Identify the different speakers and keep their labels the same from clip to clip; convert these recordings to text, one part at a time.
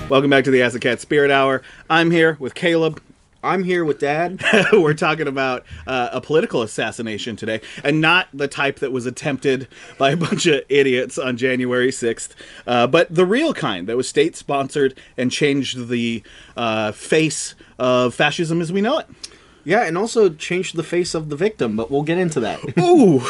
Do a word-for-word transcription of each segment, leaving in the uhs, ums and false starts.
Speaker 1: Welcome back to the Acid Cat Spirit Hour. I'm here with Caleb.
Speaker 2: I'm here with Dad.
Speaker 1: We're talking about uh, a political assassination today, and not the type that was attempted by a bunch of idiots on January sixth, uh, but the real kind that was state-sponsored and changed the uh, face of fascism as we know it.
Speaker 2: Yeah, and also changed the face of the victim, but we'll get into that.
Speaker 1: Ooh,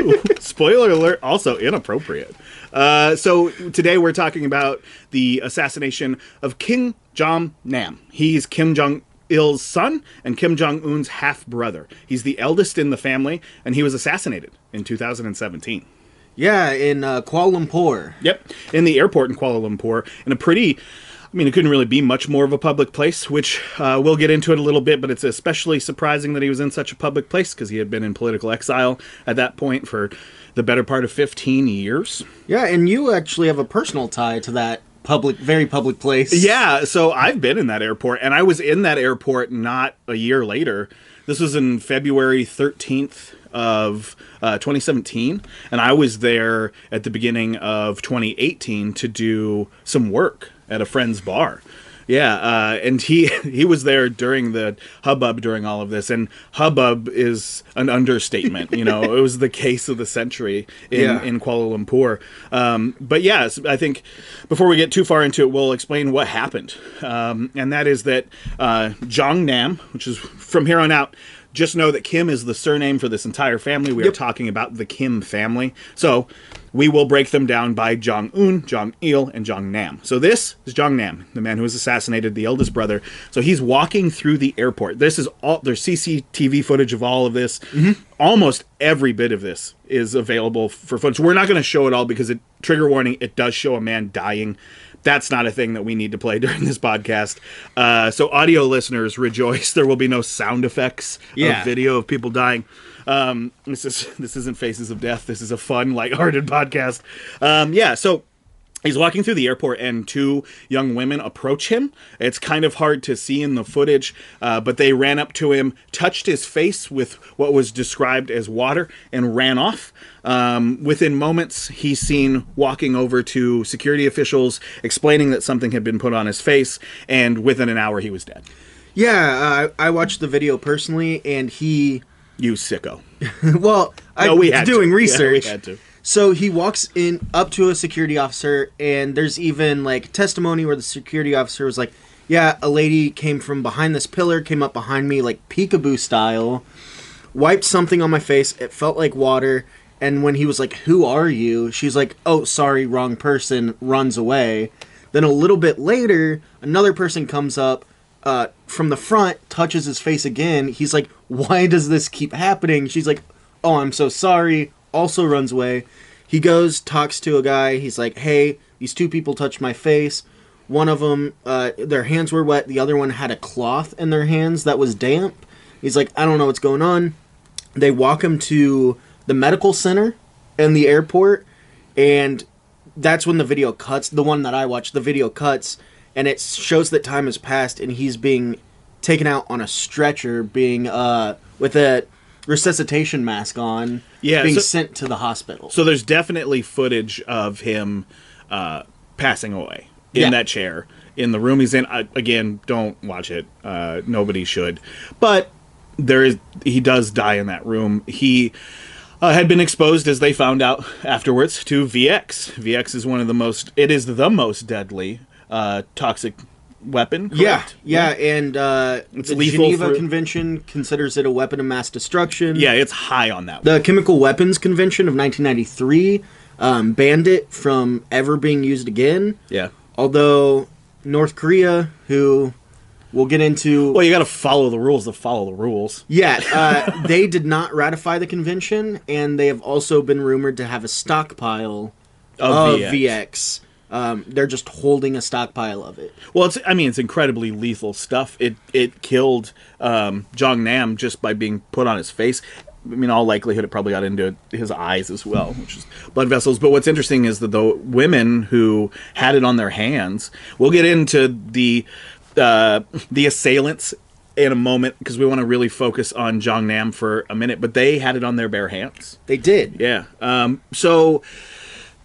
Speaker 1: spoiler alert, also inappropriate. Uh, so today we're talking about the assassination of Kim Jong-nam. He's Kim Jong-il's son and Kim Jong-un's half-brother. He's the eldest in the family, and he was assassinated in two thousand seventeen.
Speaker 2: Yeah, in uh, Kuala Lumpur.
Speaker 1: Yep, in the airport in Kuala Lumpur, in a pretty... I mean, it couldn't really be much more of a public place, which uh, we'll get into it a little bit, but it's especially surprising that he was in such a public place because he had been in political exile at that point for the better part of fifteen years.
Speaker 2: Yeah, and you actually have a personal tie to that public, very public place.
Speaker 1: Yeah, so I've been in that airport, and I was in that airport not a year later. This was in February thirteenth of uh, twenty seventeen, and I was there at the beginning of twenty eighteen to do some work at a friend's bar. Yeah, uh, and he he was there during the hubbub during all of this, and hubbub is an understatement. You know, it was the case of the century in,
Speaker 2: yeah.
Speaker 1: in Kuala Lumpur. Um, but yes, I think before we get too far into it, we'll explain what happened. Um, and that is that uh, Jong-nam, which is from here on out, just know that Kim is the surname for this entire family. We yep. are talking about the Kim family. So we will break them down by Jong-un, Jong-il, and Jong-nam. So this is Jong-nam, the man who was assassinated, the eldest brother. So he's walking through the airport. This is all, there's C C T V footage of all of this. Mm-hmm. Almost every bit of this is available for footage. We're not going to show it all because, it, trigger warning, it does show a man dying. That's not a thing that we need to play during this podcast. Uh, so audio listeners, rejoice. There will be no sound effects
Speaker 2: yeah.
Speaker 1: of video of people dying. Um, this is this isn't Faces of Death. This is a fun, lighthearted podcast. Um, yeah, so he's walking through the airport, and two young women approach him. It's kind of hard to see in the footage, uh, but they ran up to him, touched his face with what was described as water, and ran off. Um, within moments, he's seen walking over to security officials, explaining that something had been put on his face, and within an hour, he was dead.
Speaker 2: Yeah, uh, I watched the video personally, and he...
Speaker 1: You sicko.
Speaker 2: well,
Speaker 1: no,
Speaker 2: I'm
Speaker 1: we had
Speaker 2: doing
Speaker 1: to.
Speaker 2: research.
Speaker 1: Yeah, we had to.
Speaker 2: So he walks in up to a security officer, and there's even like testimony where the security officer was like, yeah, a lady came from behind this pillar, came up behind me like peekaboo style, wiped something on my face. It felt like water. And when he was like, who are you? She's like, oh, sorry, wrong person, runs away. Then a little bit later, another person comes up uh, from the front, touches his face again. He's like, why does this keep happening? She's like, oh, I'm so sorry. Also runs away. He goes, talks to a guy. He's like, hey, these two people touched my face. One of them, uh, their hands were wet. The other one had a cloth in their hands that was damp. He's like, I don't know what's going on. They walk him to the medical center in the airport, and that's when the video cuts. The one that I watched, the video cuts, and it shows that time has passed, and he's being taken out on a stretcher, being uh, with a resuscitation mask on,
Speaker 1: yeah,
Speaker 2: being
Speaker 1: so,
Speaker 2: sent to the hospital.
Speaker 1: So there's definitely footage of him uh, passing away in
Speaker 2: yeah.
Speaker 1: that chair in the room he's in. I, again, don't watch it. Uh, nobody should. But there is he does die in that room. He uh, had been exposed, as they found out afterwards, to V X. V X is one of the most. It is the most deadly uh, toxic weapon. Correct?
Speaker 2: Yeah, yeah, and uh,
Speaker 1: it's
Speaker 2: the
Speaker 1: lethal
Speaker 2: Geneva
Speaker 1: for,
Speaker 2: Convention considers it a weapon of mass destruction.
Speaker 1: Yeah, it's high on that.
Speaker 2: The Chemical Weapons Convention of nineteen ninety-three um, banned it from ever being used again.
Speaker 1: Yeah.
Speaker 2: Although North Korea, who we'll get into...
Speaker 1: Well, you got to follow the rules to follow the rules.
Speaker 2: Yeah, uh, they did not ratify the convention, and they have also been rumored to have a stockpile of, of V X. V X. Um, they're just holding a stockpile of it.
Speaker 1: Well, it's I mean, it's incredibly lethal stuff. It it killed um, Jong-nam just by being put on his face. I mean, all likelihood, it probably got into his eyes as well, which is blood vessels. But what's interesting is that the women who had it on their hands, we'll get into the uh, the assailants in a moment because we want to really focus on Jong-nam for a minute. But they had it on their bare hands.
Speaker 2: They did.
Speaker 1: Yeah. Um, so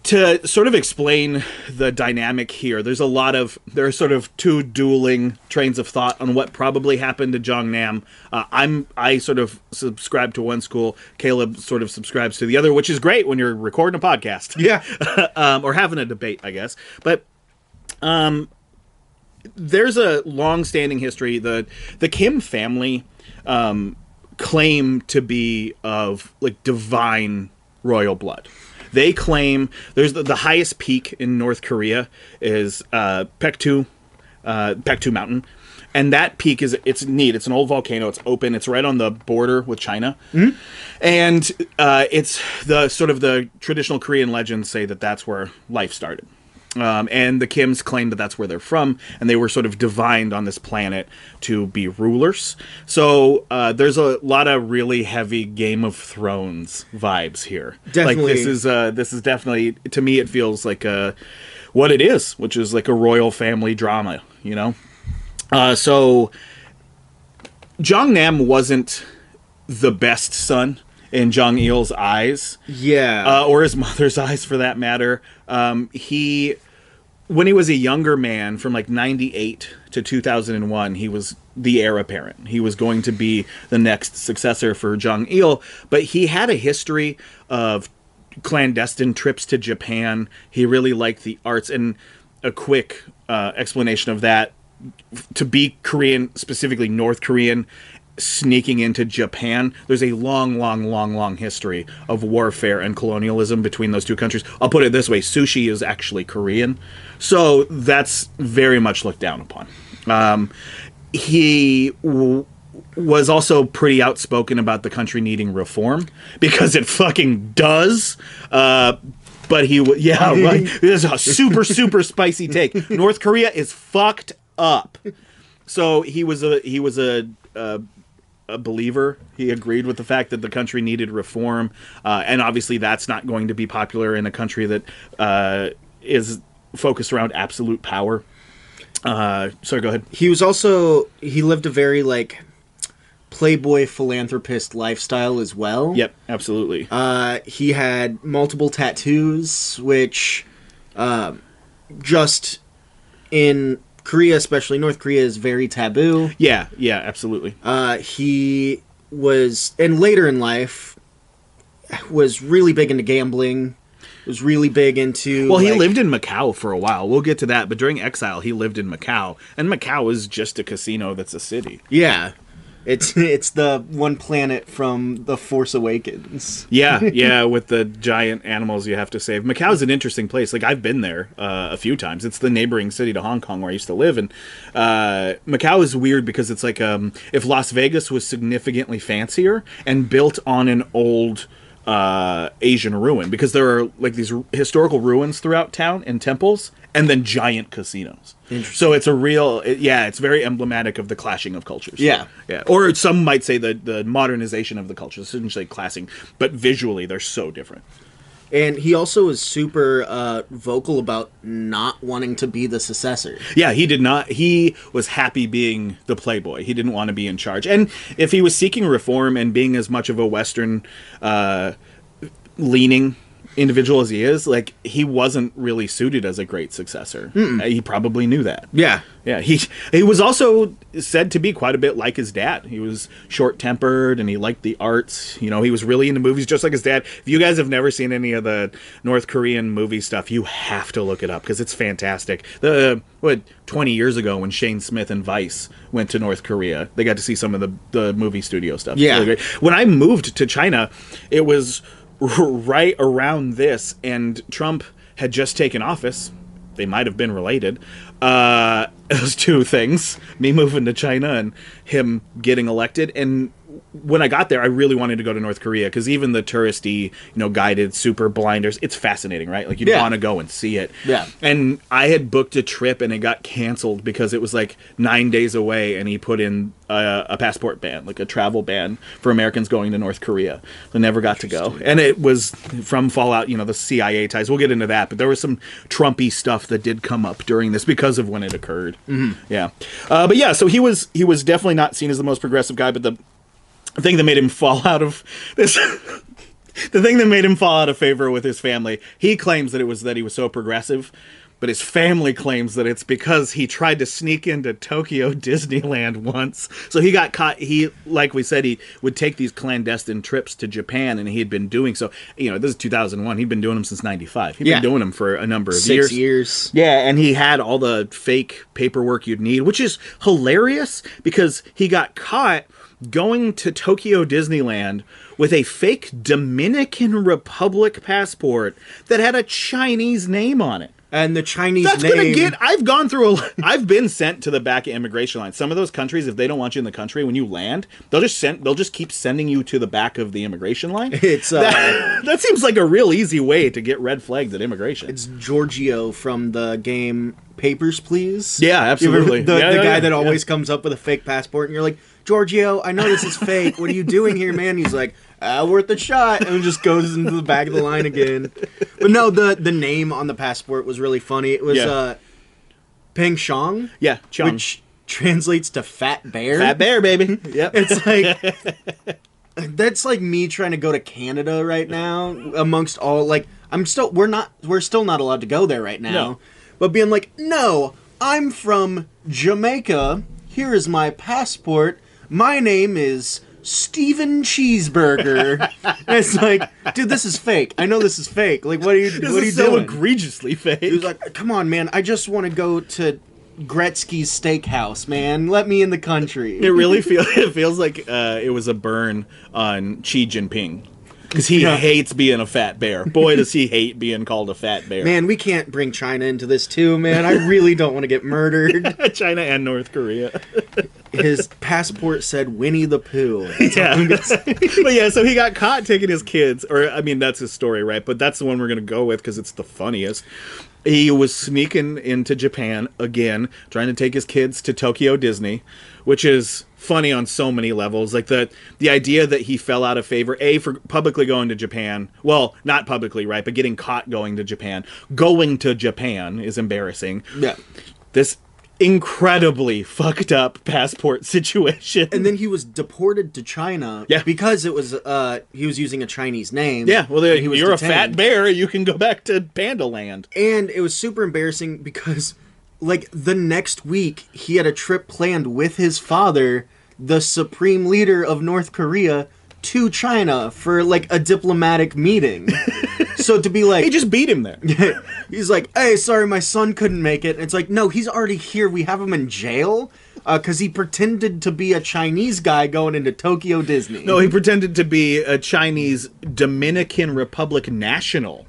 Speaker 1: to sort of explain the dynamic here, there's a lot of, there are sort of two dueling trains of thought on what probably happened to Jong Nam. Uh, I'm, I sort of subscribe to one school, Caleb sort of subscribes to the other, which is great when you're recording a podcast.
Speaker 2: Yeah.
Speaker 1: um, or having a debate, I guess. But, um, there's a long-standing history. The, the Kim family, um, claim to be of, like, divine royal blood. They claim there's the, the highest peak in North Korea is uh, Paektu, uh, Paektu Mountain, and that peak is it's neat. It's an old volcano. It's open. It's right on the border with China, mm-hmm. and uh, it's the sort of the traditional Korean legends say that that's where life started. Um, and the Kims claim that that's where they're from, and they were sort of divined on this planet to be rulers. So uh, there's a lot of really heavy Game of Thrones vibes here.
Speaker 2: Definitely,
Speaker 1: like this is uh, this is definitely, to me, it feels like a, what it is, which is like a royal family drama. You know, uh, so Jong Nam wasn't the best son in Jong Il's eyes,
Speaker 2: yeah,
Speaker 1: uh, or his mother's eyes for that matter. Um, he. When he was a younger man, from like ninety-eight to two thousand one, he was the heir apparent. He was going to be the next successor for Jong Il, but he had a history of clandestine trips to Japan. He really liked the arts, and a quick uh, explanation of that, to be Korean, specifically North Korean, sneaking into Japan, there's a long, long, long, long history of warfare and colonialism between those two countries. I'll put it this way, sushi is actually Korean, so that's very much looked down upon. Um, he w- was also pretty outspoken about the country needing reform, because it fucking does. Uh, but he, w- yeah, right. This is a super, super spicy take. North Korea is fucked up. So he was a, he was a, a a believer. He agreed with the fact that the country needed reform, uh, and obviously that's not going to be popular in a country that uh, is focused around absolute power. Uh, sorry, go ahead.
Speaker 2: He was also, he lived a very, like, playboy philanthropist lifestyle as well.
Speaker 1: Yep, absolutely.
Speaker 2: Uh, he had multiple tattoos, which uh, just in Korea, especially North Korea, is very taboo.
Speaker 1: Yeah, yeah, absolutely.
Speaker 2: Uh, he was, and later in life, was really big into gambling. Was really big into.
Speaker 1: Well, he
Speaker 2: like,
Speaker 1: lived in Macau for a while. We'll get to that. But during exile, he lived in Macau, and Macau is just a casino that's a city.
Speaker 2: Yeah, it's it's the one planet from The Force Awakens.
Speaker 1: Yeah, yeah, with the giant animals you have to save. Macau's an interesting place. Like, I've been there uh, a few times. It's the neighboring city to Hong Kong where I used to live, and uh, Macau is weird because it's like um, if Las Vegas was significantly fancier and built on an old uh, Asian ruin, because there are like these r- historical ruins throughout town and temples, and then giant casinos. So it's a real, it, yeah, it's very emblematic of the clashing of cultures.
Speaker 2: Yeah.
Speaker 1: Yeah. Or some might say the, the modernization of the cultures, essentially clashing, but visually they're so different.
Speaker 2: And he also was super uh, vocal about not wanting to be the successor.
Speaker 1: Yeah, he did not, he was happy being the playboy. He didn't want to be in charge. And if he was seeking reform and being as much of a Western uh, leaning individual as he is, like, he wasn't really suited as a great successor. Mm-mm. He probably knew that.
Speaker 2: Yeah.
Speaker 1: Yeah, he he was also said to be quite a bit like his dad. He was short-tempered, and he liked the arts. You know, he was really into movies, just like his dad. If you guys have never seen any of the North Korean movie stuff, you have to look it up, because it's fantastic. The what twenty years ago, when Shane Smith and Vice went to North Korea, they got to see some of the, the movie studio stuff.
Speaker 2: Yeah.
Speaker 1: Really great. When I moved to China, it was right around this, and Trump had just taken office. They might have been related. Uh, those two things, me moving to China and him getting elected. And when I got there, I really wanted to go to North Korea, because even the touristy, you know, guided super blinders, it's fascinating, right? Like, you'd
Speaker 2: yeah.
Speaker 1: want to go and see it.
Speaker 2: Yeah.
Speaker 1: And I had booked a trip, and it got canceled because it was like nine days away, and he put in a, a passport ban, like a travel ban for Americans going to North Korea. So I never got to go. And it was from Fallout, you know, the C I A ties. We'll get into that, but there was some Trumpy stuff that did come up during this because of when it occurred.
Speaker 2: Mm-hmm.
Speaker 1: Yeah. Uh, but yeah, so he was he was definitely not seen as the most progressive guy, but the thing that made him fall out of this The thing that made him fall out of favor with his family, he claims that it was that he was so progressive, but his family claims that it's because he tried to sneak into Tokyo Disneyland once. So he got caught. He, like we said, he would take these clandestine trips to Japan, and he had been doing so. You know, this is two thousand one. He'd been doing them since ninety-five. He'd
Speaker 2: Yeah.
Speaker 1: been doing them for a number of
Speaker 2: Six
Speaker 1: years.
Speaker 2: years.
Speaker 1: Yeah, and he had all the fake paperwork you'd need, which is hilarious because he got caught going to Tokyo Disneyland with a fake Dominican Republic passport that had a Chinese name on it.
Speaker 2: And the Chinese
Speaker 1: That's
Speaker 2: name.
Speaker 1: gonna get. I've gone through a. I've been sent to the back of immigration line. Some of those countries, if they don't want you in the country when you land, they'll just send. They'll just keep sending you to the back of the immigration line.
Speaker 2: It's uh,
Speaker 1: That, that seems like a real easy way to get red flags at immigration.
Speaker 2: it's Giorgio from the game Papers, Please.
Speaker 1: Yeah,
Speaker 2: You ever-
Speaker 1: absolutely.
Speaker 2: The,
Speaker 1: Yeah,
Speaker 2: the
Speaker 1: yeah,
Speaker 2: guy
Speaker 1: yeah,
Speaker 2: that
Speaker 1: yeah.
Speaker 2: always comes up with a fake passport, and you're like, Giorgio, I know this is fake. What are you doing here, man? He's like, ah, worth a shot, and just goes into the back of the line again. But no, the the name on the passport was really funny. It was
Speaker 1: Yeah.
Speaker 2: uh, Peng Shong,
Speaker 1: Yeah, Chung.
Speaker 2: which translates to fat bear.
Speaker 1: Fat bear, baby. Yep.
Speaker 2: It's like that's like me trying to go to Canada right now amongst all like I'm still we're not we're still not allowed to go there right now.
Speaker 1: No.
Speaker 2: But being like, "No, I'm from Jamaica. Here is my passport. My name is Steven Cheeseburger." And it's like, dude, this is fake. I know this is fake. Like, what are you
Speaker 1: This
Speaker 2: what are you
Speaker 1: is so
Speaker 2: doing?
Speaker 1: egregiously fake.
Speaker 2: He was like, "Come on, man. I just want to go to Gretzky's Steakhouse, man. Let me in the country."
Speaker 1: It really feels. It feels like uh, it was a burn on Xi Jinping because he
Speaker 2: Yeah.
Speaker 1: hates being a fat bear. Boy, does he hate being called a fat bear.
Speaker 2: Man, we can't bring China into this too, man. I really don't want to get murdered.
Speaker 1: China and North Korea.
Speaker 2: His passport said Winnie the Pooh.
Speaker 1: Yeah. But yeah, so he got caught taking his kids, or I mean, that's his story, right? But that's the one we're going to go with because it's the funniest. He was sneaking into Japan again, trying to take his kids to Tokyo Disney, which is funny on so many levels. Like the the idea that he fell out of favor, A, for publicly going to Japan. Well, not publicly, right? But getting caught going to Japan. Going to Japan is embarrassing.
Speaker 2: Yeah.
Speaker 1: This incredibly fucked up passport situation.
Speaker 2: And then he was deported to China
Speaker 1: Yeah.
Speaker 2: because it was uh he was using a Chinese name.
Speaker 1: Yeah, well, there,
Speaker 2: and he was
Speaker 1: you're a
Speaker 2: detained.
Speaker 1: fat bear. You can go back to Panda Land.
Speaker 2: And it was super embarrassing because like the next week he had a trip planned with his father, the supreme leader of North Korea, to China for like a diplomatic meeting. So to be like
Speaker 1: He just beat him there.
Speaker 2: he's like, "Hey, sorry, my son couldn't make it." And it's like, no, he's already here. We have him in jail because he pretended to be a Chinese guy going into Tokyo Disney.
Speaker 1: No, he pretended to be a Chinese Dominican Republic national.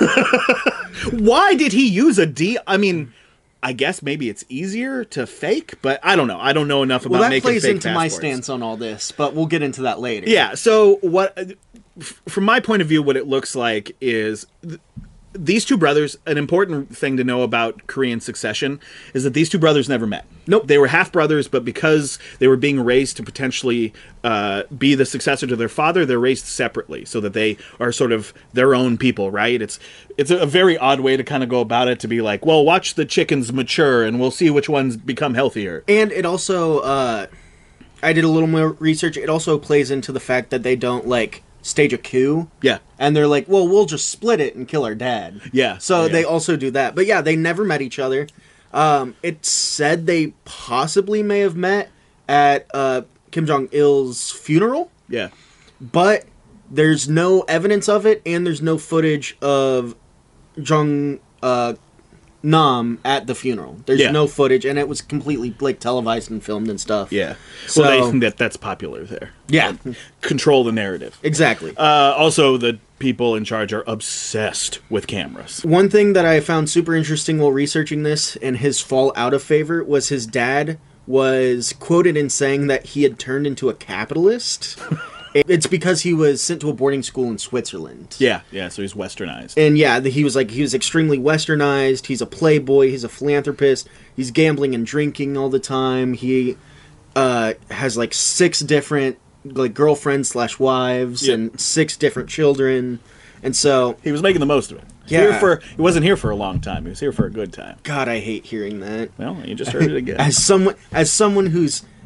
Speaker 1: Why did he use a D? I mean, I guess maybe it's easier to fake, but I don't know. I don't know enough about
Speaker 2: well, that
Speaker 1: making
Speaker 2: plays
Speaker 1: fake
Speaker 2: into my
Speaker 1: passports.
Speaker 2: stance on all this, but we'll get into that later.
Speaker 1: Yeah. So what? f- From my point of view, what it looks like is. Th- These two brothers, an important thing to know about Korean succession is that these two brothers never met.
Speaker 2: Nope.
Speaker 1: They were half brothers, but because they were being raised to potentially uh, be the successor to their father, they're raised separately so that they are sort of their own people, right? It's it's a very odd way to kind of go about it, to be like, well, watch the chickens mature and we'll see which ones become healthier.
Speaker 2: And it also, uh, I did a little more research. It also plays into the fact that they don't, like, stage a coup.
Speaker 1: Yeah.
Speaker 2: And they're like, well, we'll just split it and kill our dad.
Speaker 1: Yeah,
Speaker 2: So
Speaker 1: yeah.
Speaker 2: they also do that. But yeah, they never met each other. Um, it said they possibly may have met at uh, Kim Jong Il's funeral,
Speaker 1: Yeah.
Speaker 2: but there's no evidence of it, and there's no footage of Jong uh, Nam at the funeral. There's
Speaker 1: Yeah.
Speaker 2: no footage, and it was completely like televised and filmed and stuff.
Speaker 1: Yeah.
Speaker 2: So
Speaker 1: well, they, that, that's popular there.
Speaker 2: yeah,
Speaker 1: Control the narrative.
Speaker 2: exactly.
Speaker 1: Uh, also, the people in charge are obsessed with cameras.
Speaker 2: One thing that I found super interesting while researching this and his fall out of favor was his dad was quoted in saying that he had turned into a capitalist. It's because he was sent to a boarding school in Switzerland.
Speaker 1: Yeah, yeah, so he's westernized.
Speaker 2: And yeah, the- he was like, he was extremely westernized. He's a playboy. He's a philanthropist. He's gambling and drinking all the time. He uh, has like six different like girlfriends slash wives
Speaker 1: Yep.
Speaker 2: and six different children. And so,
Speaker 1: He was making the most of it.
Speaker 2: Yeah.
Speaker 1: Here for, he wasn't here for a long time. He was here for a good time.
Speaker 2: God, I hate hearing that.
Speaker 1: Well, you just heard it again.
Speaker 2: As someone, as someone who's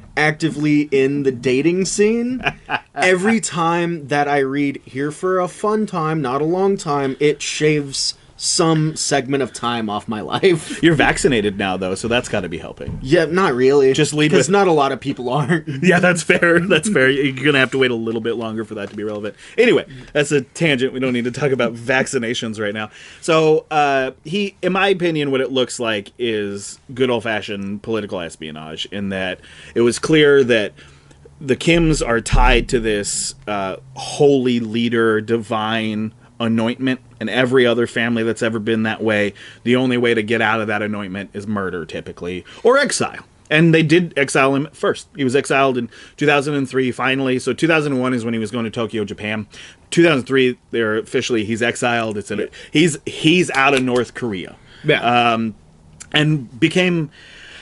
Speaker 2: actively in the dating scene, every time that I read "Here for a fun time, not a long time," it shaves some segment of time off my life.
Speaker 1: You're vaccinated now, though, so that's got to be helping.
Speaker 2: Yeah, not really.
Speaker 1: Just lead
Speaker 2: because
Speaker 1: with-
Speaker 2: not a lot of people aren't.
Speaker 1: Yeah, that's fair. That's fair. You're going to have to wait a little bit longer for that to be relevant. Anyway, that's a tangent. We don't need to talk about vaccinations right now. So, uh, he, in my opinion, what it looks like is good old-fashioned political espionage, in that it was clear that the Kims are tied to this uh, holy leader, divine anointment, and every other family that's ever been that way, the only way to get out of that anointment is murder, typically, or exile. And they did exile him first. He was exiled in two thousand three, finally. So two thousand one is when he was going to Tokyo, Japan. two thousand three, they're officially, he's exiled. It's in, he's he's out of North Korea.
Speaker 2: Yeah.
Speaker 1: Um, and became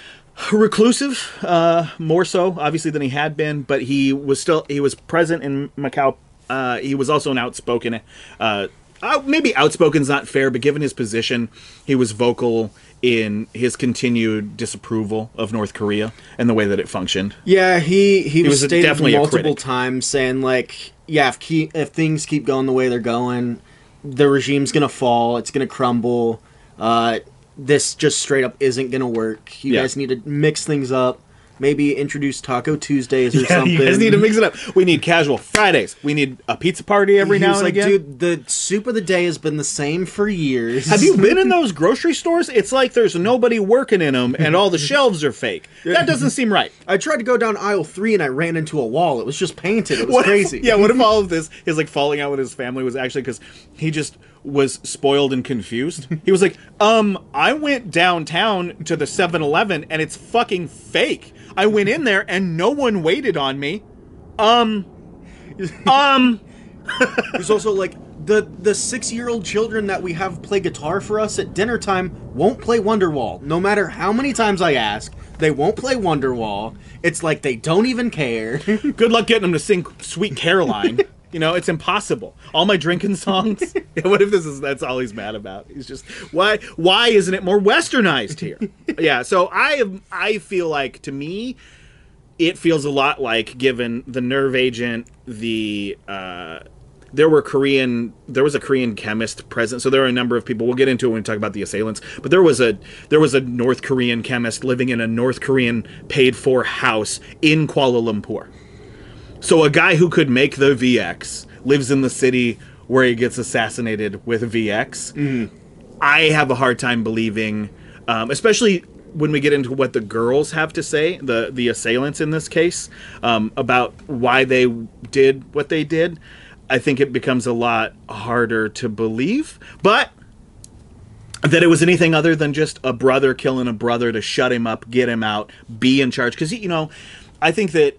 Speaker 1: reclusive, uh, more so, obviously, than he had been. But he was still, he was present in Macau. Uh, he was also an outspoken, uh, uh, maybe outspoken's not fair, but given his position, he was vocal in his continued disapproval of North Korea and the way that it functioned.
Speaker 2: Yeah, he he,
Speaker 1: was
Speaker 2: was stated
Speaker 1: definitely a
Speaker 2: multiple
Speaker 1: critic.
Speaker 2: times saying like, yeah, if keep, if things keep going the way they're going, the regime's gonna fall. It's gonna crumble. Uh, this just straight up isn't gonna work. You
Speaker 1: Yeah.
Speaker 2: guys need to mix things up. Maybe introduce Taco Tuesdays or
Speaker 1: Yeah,
Speaker 2: something.
Speaker 1: you guys need to mix it up. We need casual Fridays. We need a pizza party every
Speaker 2: He
Speaker 1: now
Speaker 2: was
Speaker 1: and
Speaker 2: like,
Speaker 1: again.
Speaker 2: dude, the soup of the day has been the same for years.
Speaker 1: Have you been in those grocery stores? It's like there's nobody working in them and all the shelves are fake. That doesn't seem right.
Speaker 2: I tried to go down aisle three and I ran into a wall. It was just painted. It was
Speaker 1: What if-
Speaker 2: crazy.
Speaker 1: yeah, what if all of this, his like falling out with his family, was actually because he just was spoiled and confused? He was like, um, I went downtown to the seven eleven and it's fucking fake. I went in there and no one waited on me. Um, um,
Speaker 2: There's also like the the six year old children that we have play guitar for us at dinner time won't play Wonderwall. No matter how many times I ask, they won't play Wonderwall. It's like they don't even care.
Speaker 1: good luck getting him to sing Sweet Caroline. You know, it's impossible. All my drinking songs. Yeah, what if this is that's all he's mad about? He's just why why isn't it more westernized here? Yeah, so I I feel like, to me, it feels a lot like, given the nerve agent, the uh, there were Korean there was a Korean chemist present, so there were a number of people. We'll get into it when we talk about the assailants, but there was a there was a North Korean chemist living in a North Korean paid for house in Kuala Lumpur. So a guy who could make the V X lives in the city where he gets assassinated with V X.
Speaker 2: Mm-hmm.
Speaker 1: I have a hard time believing, um, especially when we get into what the girls have to say, the the assailants in this case, um, about why they did what they did. I think it becomes a lot harder to believe, but that it was anything other than just a brother killing a brother to shut him up, get him out, be in charge. Because, you know, I think that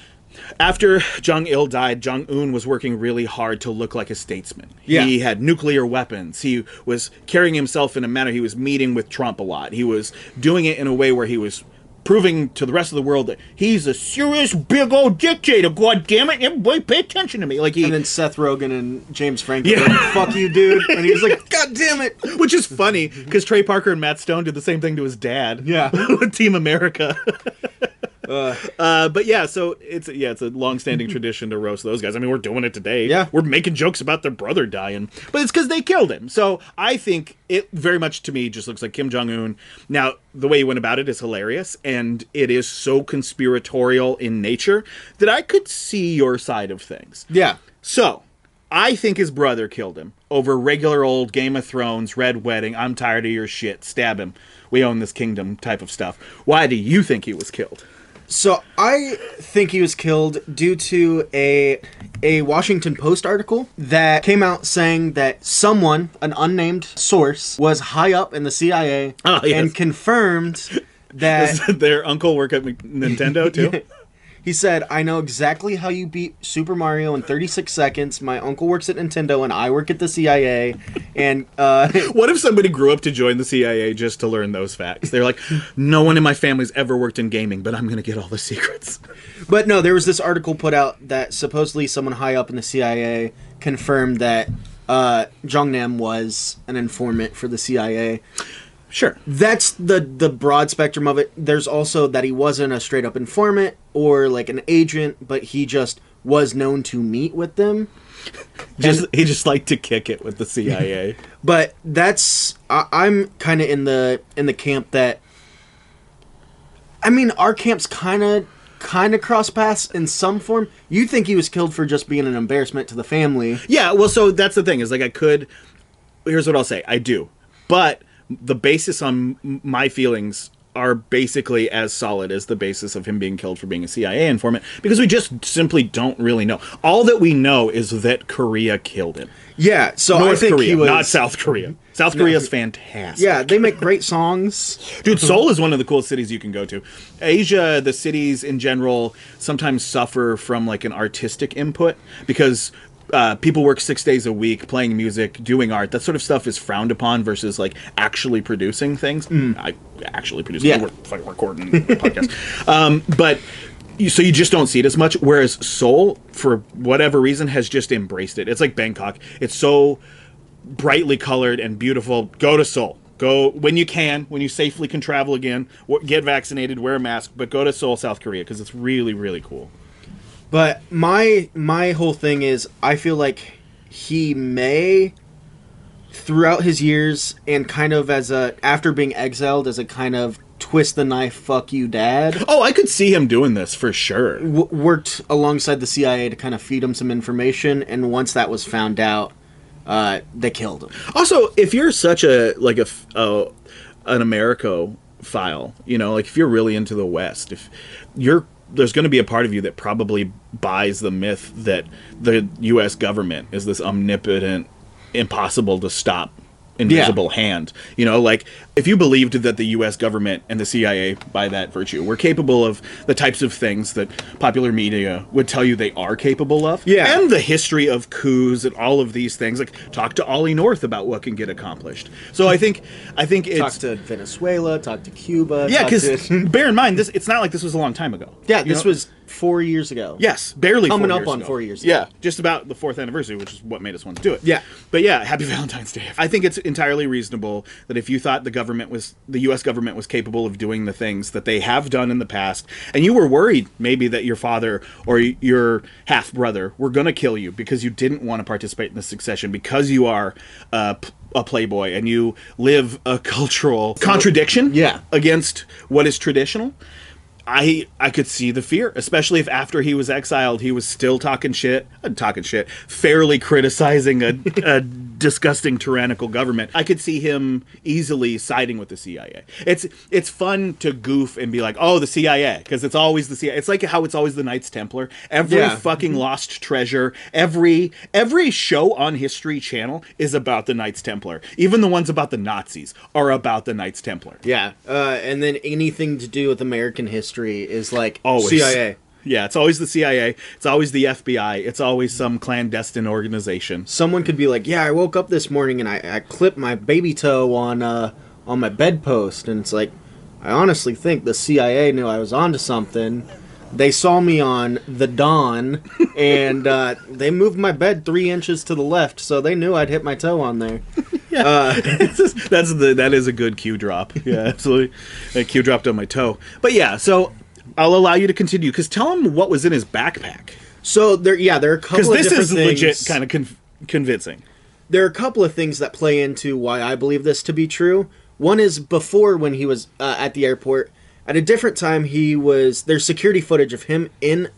Speaker 1: after Jong-il died, Jong-un was working really hard to look like a statesman.
Speaker 2: Yeah.
Speaker 1: He had nuclear weapons. He was carrying himself in a manner. He was meeting with Trump a lot. He was doing it in a way where he was proving to the rest of the world that he's a serious big old dictator. God damn it! Everybody pay attention to me. Like he,
Speaker 2: And then Seth Rogen and James Franco
Speaker 1: Yeah.
Speaker 2: were like, fuck you, dude. And he was like, God damn it.
Speaker 1: which is funny because Trey Parker and Matt Stone did the same thing to his dad.
Speaker 2: Yeah.
Speaker 1: with Team America.
Speaker 2: Uh,
Speaker 1: Uh, but yeah, so it's yeah, it's a long-standing tradition to roast those guys. I mean, we're doing it today.
Speaker 2: Yeah.
Speaker 1: We're making jokes about their brother dying, but it's because they killed him. So I think it very much to me just looks like Kim Jong-un. Now, the way he went about it is hilarious, and it is so conspiratorial in nature that I could see your side of things.
Speaker 2: yeah.
Speaker 1: So, I think his brother killed him over regular old Game of Thrones, Red Wedding, I'm tired of your shit, stab him, we own this kingdom type of stuff. Why do you think he was killed?
Speaker 2: So I think he was killed due to a a Washington Post article that came out saying that someone, an unnamed source, was high up in the C I A
Speaker 1: Oh, yes.
Speaker 2: and confirmed that
Speaker 1: Does their uncle work at Mc- Nintendo too?
Speaker 2: he said, I know exactly how you beat Super Mario in thirty-six seconds. My uncle works at Nintendo and I work at the C I A. And uh,
Speaker 1: What if somebody grew up to join the C I A just to learn those facts? They're like, no one in my family's ever worked in gaming, but I'm going to get all the secrets.
Speaker 2: But no, there was this article put out that supposedly someone high up in the C I A confirmed that uh, Jong Nam was an informant for the C I A.
Speaker 1: Sure.
Speaker 2: That's the the broad spectrum of it. There's also that he wasn't a straight up informant or like an agent, but he just was known to meet with them.
Speaker 1: Just and, he just liked to kick it with the C I A.
Speaker 2: But that's I, I'm kind of in the in the camp that. I mean, our camp's kind of kind of cross paths in some form. You think he was killed for just being an embarrassment to the family?
Speaker 1: Yeah. Well, so that's the thing is like I could. Here's what I'll say. I do, but the basis on my feelings are basically as solid as the basis of him being killed for being a C I A informant, because we just simply don't really know. All that we know is that Korea killed him.
Speaker 2: Yeah, so
Speaker 1: North
Speaker 2: I think
Speaker 1: Korea,
Speaker 2: he was...
Speaker 1: not South Korea. South
Speaker 2: No.
Speaker 1: Korea's fantastic.
Speaker 2: Yeah, they make great songs.
Speaker 1: Dude, Seoul is one of the coolest cities you can go to. Asia, the cities in general, sometimes suffer from like an artistic input because uh, people work six days a week playing music, doing art. That sort of stuff is frowned upon versus like actually producing things. Mm. I actually producing.
Speaker 2: Yeah.
Speaker 1: We're fucking recording a podcast. Um, but you, so you just don't see it as much. Whereas Seoul, for whatever reason, has just embraced it. It's like Bangkok. It's so brightly colored and beautiful. Go to Seoul. Go when you can, when you safely can travel again. Get vaccinated, wear a mask, but go to Seoul, South Korea, because it's really, really cool.
Speaker 2: But my my whole thing is, I feel like he may, throughout his years, and kind of as a after being exiled, as a kind of twist the knife, fuck you, dad.
Speaker 1: Oh, I could see him doing this for sure.
Speaker 2: W- worked alongside the C I A to kind of feed him some information, and once that was found out, uh, they killed him.
Speaker 1: Also, if you're such a like a uh, an Americo-phile, you know, like if you're really into the West, if you're there's going to be a part of you that probably buys the myth that the U S government is this omnipotent, impossible to stop, invisible yeah. hand. You know, like if you believed that the U S government and the C I A, by that virtue, were capable of the types of things that popular media would tell you they are capable of,
Speaker 2: yeah.
Speaker 1: and the history of coups and all of these things, like talk to Ollie North about what can get accomplished. So I think, I think it's
Speaker 2: talk to Venezuela, talk to Cuba.
Speaker 1: Yeah, because
Speaker 2: to...
Speaker 1: bear in mind, this it's not like this was a long time ago.
Speaker 2: Yeah, this know? was four years ago.
Speaker 1: Yes, barely
Speaker 2: coming
Speaker 1: four
Speaker 2: up
Speaker 1: years
Speaker 2: on
Speaker 1: ago.
Speaker 2: four years ago.
Speaker 1: Yeah, just about the fourth anniversary, which is what made us want to do it.
Speaker 2: Yeah,
Speaker 1: but yeah, happy Valentine's Day. I think it's entirely reasonable that if you thought the government was the U S government was capable of doing the things that they have done in the past, and you were worried maybe that your father or your half brother were going to kill you because you didn't want to participate in the succession because you are uh, a playboy and you live a cultural contradiction
Speaker 2: yeah.
Speaker 1: against what is traditional. I I could see the fear, especially if after he was exiled, he was still talking shit, uh, talking shit, fairly criticizing a, a disgusting tyrannical government. I could see him easily siding with the C I A. It's it's fun to goof and be like, oh, the C I A, because it's always the C I A. It's like how it's always the Knights Templar. Every
Speaker 2: yeah.
Speaker 1: fucking lost treasure, every every show on History Channel is about the Knights Templar. Even the ones about the Nazis are about the Knights Templar.
Speaker 2: Yeah, uh, and then anything to do with American history is like
Speaker 1: always.
Speaker 2: C I A.
Speaker 1: Yeah, it's always the C I A. It's always the F B I. It's always some clandestine organization.
Speaker 2: Someone could be like, "Yeah, I woke up this morning and I, I clipped my baby toe on uh, on my bedpost," and it's like, I honestly think the C I A knew I was onto something. They saw me on The Dawn, and uh, they moved my bed three inches to the left, so they knew I'd hit my toe on there.
Speaker 1: Yeah, uh, just, that's the that is a good cue drop. Yeah, absolutely. A cue dropped on my toe. But yeah, so I'll allow you to continue because tell him what was in his backpack.
Speaker 2: So there, yeah, there are a couple of
Speaker 1: this
Speaker 2: different
Speaker 1: is
Speaker 2: things.
Speaker 1: legit kind of con- convincing.
Speaker 2: There are a couple of things that play into why I believe this to be true. One is before when he was uh, at the airport. At a different time, he was... There's security footage of him in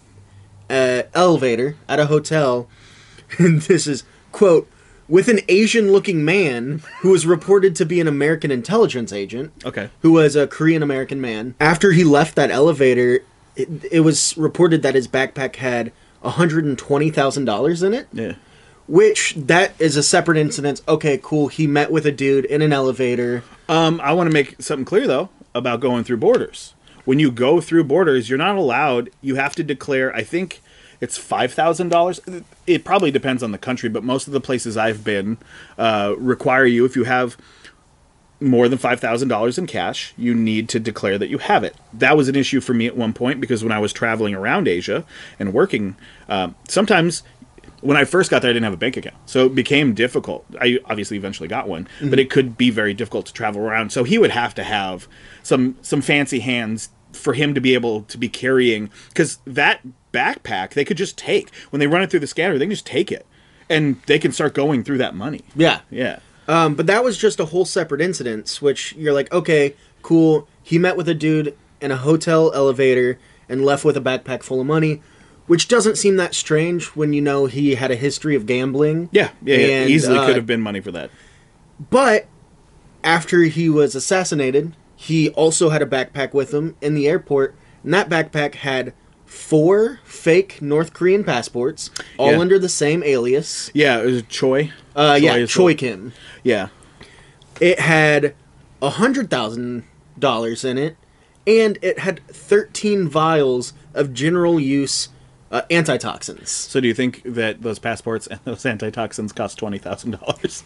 Speaker 2: an elevator at a hotel. And this is, quote, with an Asian-looking man who was reported to be an American intelligence agent.
Speaker 1: Okay.
Speaker 2: Who was a Korean-American man. After he left that elevator, it, it was reported that his backpack had one hundred twenty thousand dollars in it.
Speaker 1: Yeah.
Speaker 2: Which, that is a separate incident. Okay, cool. He met with a dude in an elevator.
Speaker 1: Um, I want to make something clear, though, about going through borders. When you go through borders, you're not allowed, you have to declare, I think it's five thousand dollars. It probably depends on the country, but most of the places I've been uh, require you, if you have more than five thousand dollars in cash, you need to declare that you have it. That was an issue for me at one point, because when I was traveling around Asia and working, uh, sometimes when I first got there, I didn't have a bank account. So it became difficult. I obviously eventually got one, mm-hmm. but it could be very difficult to travel around. So he would have to have some some fancy hands for him to be able to be carrying, because that backpack they could just take. When they run it through the scanner, they can just take it. And they can start going through that money.
Speaker 2: Yeah.
Speaker 1: Yeah.
Speaker 2: Um, but that was just a whole separate incident, which you're like, okay, cool. He met with a dude in a hotel elevator and left with a backpack full of money, which doesn't seem that strange when you know he had a history of gambling.
Speaker 1: Yeah, yeah, yeah.
Speaker 2: And,
Speaker 1: Easily
Speaker 2: uh,
Speaker 1: could have been money for that.
Speaker 2: But after he was assassinated, he also had a backpack with him in the airport, and that backpack had four fake North Korean passports, all
Speaker 1: Yeah.
Speaker 2: under the same alias.
Speaker 1: Yeah, it was Choi.
Speaker 2: Uh,
Speaker 1: Choi
Speaker 2: yeah,
Speaker 1: is
Speaker 2: Choi
Speaker 1: the-
Speaker 2: Kim.
Speaker 1: Yeah.
Speaker 2: It had a hundred thousand dollars in it, and it had thirteen vials of general use uh, antitoxins.
Speaker 1: So do you think that those passports and those antitoxins cost twenty thousand dollars?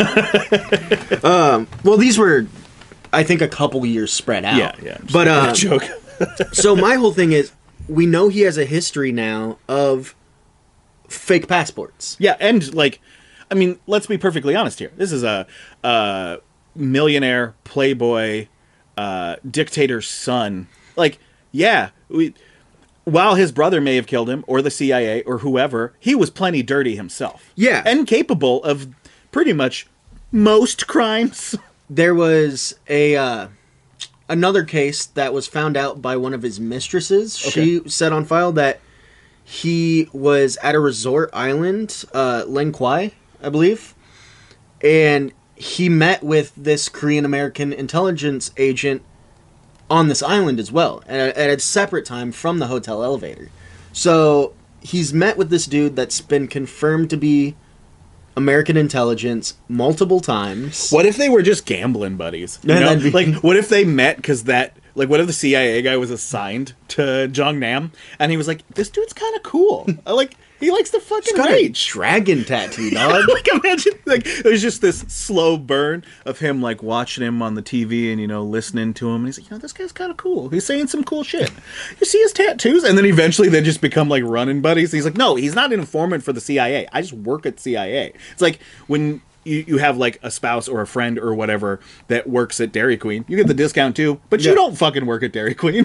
Speaker 2: Well, these were, I think, a couple years spread out.
Speaker 1: Yeah, yeah. just
Speaker 2: But
Speaker 1: a
Speaker 2: uh,
Speaker 1: joke.
Speaker 2: so my whole thing is, we know he has a history now of fake passports.
Speaker 1: Yeah, and like, I mean, let's be perfectly honest here. This is a, a millionaire, playboy, uh, dictator's son. Like, yeah, we. While his brother may have killed him, or the C I A, or whoever, he was plenty dirty himself.
Speaker 2: Yeah.
Speaker 1: And capable of pretty much most crimes.
Speaker 2: There was a uh, another case that was found out by one of his mistresses.
Speaker 1: Okay.
Speaker 2: She said on file that he was at a resort island, uh, Len Kwai, I believe, and he met with this Korean American intelligence agent on this island as well, at a, at a separate time from the hotel elevator. So he's met with this dude that's been confirmed to be American intelligence multiple times.
Speaker 1: What if they were just gambling buddies? You
Speaker 2: Yeah,
Speaker 1: know?
Speaker 2: that'd be-
Speaker 1: Like, what if they met because that, like, what if the C I A guy was assigned to Jong Nam and he was like, this dude's kind of cool. I like, he likes to fucking
Speaker 2: He's got a
Speaker 1: rage.
Speaker 2: dragon tattoo, dog.
Speaker 1: Like, imagine, like, there's just this slow burn of him, like, watching him on the T V and, you know, listening to him. And he's like, you know, this guy's kind of cool. He's saying some cool shit. You see his tattoos? And then eventually they just become, like, running buddies. He's like, no, he's not an informant for the C I A. I just work at C I A. It's like when you, you have, like, a spouse or a friend or whatever that works at Dairy Queen. You get the discount, too. But you
Speaker 2: Yeah.
Speaker 1: don't fucking work at Dairy Queen.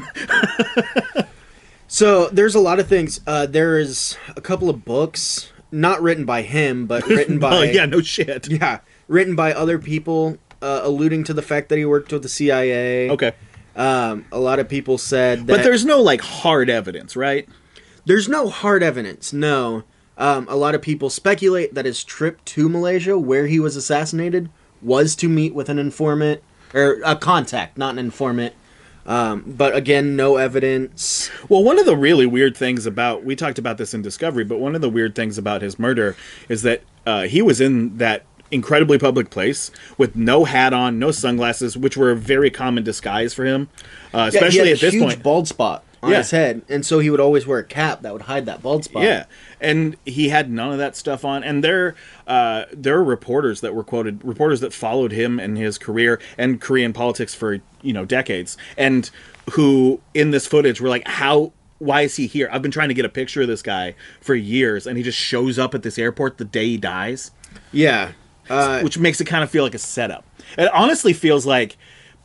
Speaker 2: So there's a lot of things. Uh, there is a couple of books, not written by him, but written by
Speaker 1: Oh, yeah, no shit.
Speaker 2: yeah, written by other people, uh, alluding to the fact that he worked with the C I A.
Speaker 1: Okay.
Speaker 2: Um, a lot of people said that
Speaker 1: But there's no, like, hard evidence, right?
Speaker 2: there's no hard evidence. No. Um, a lot of people speculate that his trip to Malaysia, where he was assassinated, was to meet with an informant or a contact, not an informant. Um, but again, no evidence.
Speaker 1: Well, one of the really weird things about, we talked about this in Discovery, but one of the weird things about his murder is that uh, he was in that incredibly public place with no hat on, no sunglasses, which were a very common disguise for him, uh,
Speaker 2: Yeah,
Speaker 1: especially
Speaker 2: he had
Speaker 1: at this
Speaker 2: a huge
Speaker 1: point.
Speaker 2: bald spot on
Speaker 1: Yeah.
Speaker 2: his head, and so he would always wear a cap that would hide that bald spot.
Speaker 1: Yeah, and he had none of that stuff on. And there, uh, there are reporters that were quoted, reporters that followed him and his career and Korean politics for you know decades, and who in this footage were like, "How? Why is he here? I've been trying to get a picture of this guy for years, and he just shows up at this airport the day he dies."
Speaker 2: Yeah. Uh,
Speaker 1: Which makes it kind of feel like a setup. It honestly feels like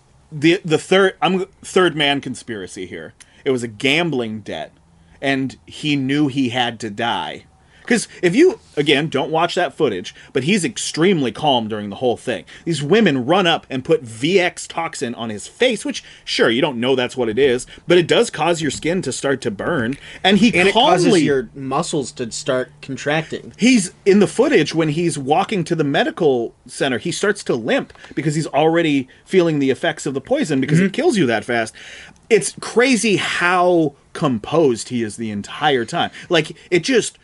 Speaker 1: the the third I'm third man conspiracy here. It was a gambling debt, and he knew he had to die. Because if you, again, don't watch that footage, but he's extremely calm during the whole thing. These women run up and put V X toxin on his face, which, sure, you don't know that's what it is, but it does cause your skin to start to burn. And he
Speaker 2: and it
Speaker 1: calmly...
Speaker 2: causes your muscles to start contracting.
Speaker 1: He's in the footage when he's walking to the medical center, he starts to limp because he's already feeling the effects of the poison because it kills you that fast. It's crazy how composed he is the entire time. Like, it just...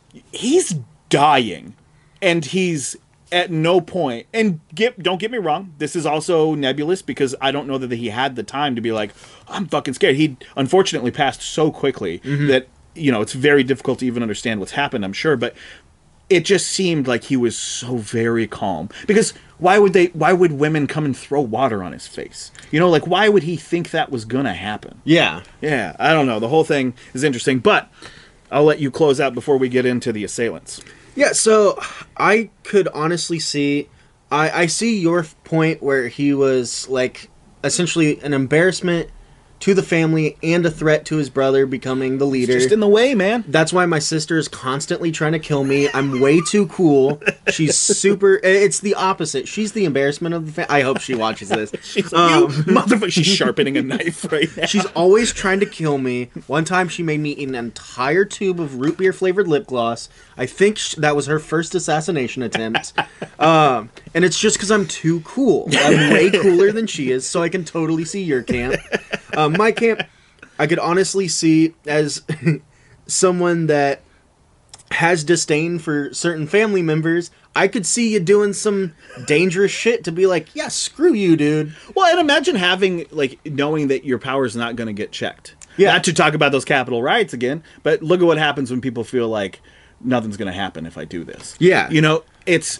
Speaker 1: He's dying, and he's at no point. And get, don't get me wrong, this is also nebulous because I don't know that he had the time to be like, I'm fucking scared. He unfortunately passed so quickly that, you know, it's very difficult to even understand what's happened, I'm sure. But it just seemed like he was so very calm. Because why would they? Why would women come and throw water on his face? You know, like, why would he think that was gonna happen?
Speaker 2: Yeah.
Speaker 1: Yeah, I don't know. The whole thing is interesting, but I'll let you close out before we get into the assailants.
Speaker 2: Yeah, so I could honestly see, I, I see your point where he was like essentially an embarrassment to the family and a threat to his brother becoming the leader.
Speaker 1: It's just in the way, man.
Speaker 2: That's why my sister is constantly trying to kill me. I'm way too cool. She's super. It's the opposite. She's the embarrassment of the family. I hope she watches this.
Speaker 1: She's
Speaker 2: Um,
Speaker 1: you motherfucker. She's sharpening a knife right now.
Speaker 2: She's always trying to kill me. One time she made me eat an entire tube of root beer flavored lip gloss. I think sh- that was her first assassination attempt. Um, and it's just because I'm too cool. I'm way cooler than she is, so I can totally see your camp. Um, my camp, I could honestly see as someone that has disdain for certain family members. I could see you doing some dangerous shit to be like, yeah, screw you, dude.
Speaker 1: Well, and imagine having, like, knowing that your power's not going to get checked.
Speaker 2: Yeah.
Speaker 1: Not to talk about those Capitol riots again, but look at what happens when people feel like nothing's going to happen if I do this.
Speaker 2: Yeah.
Speaker 1: You know, it's,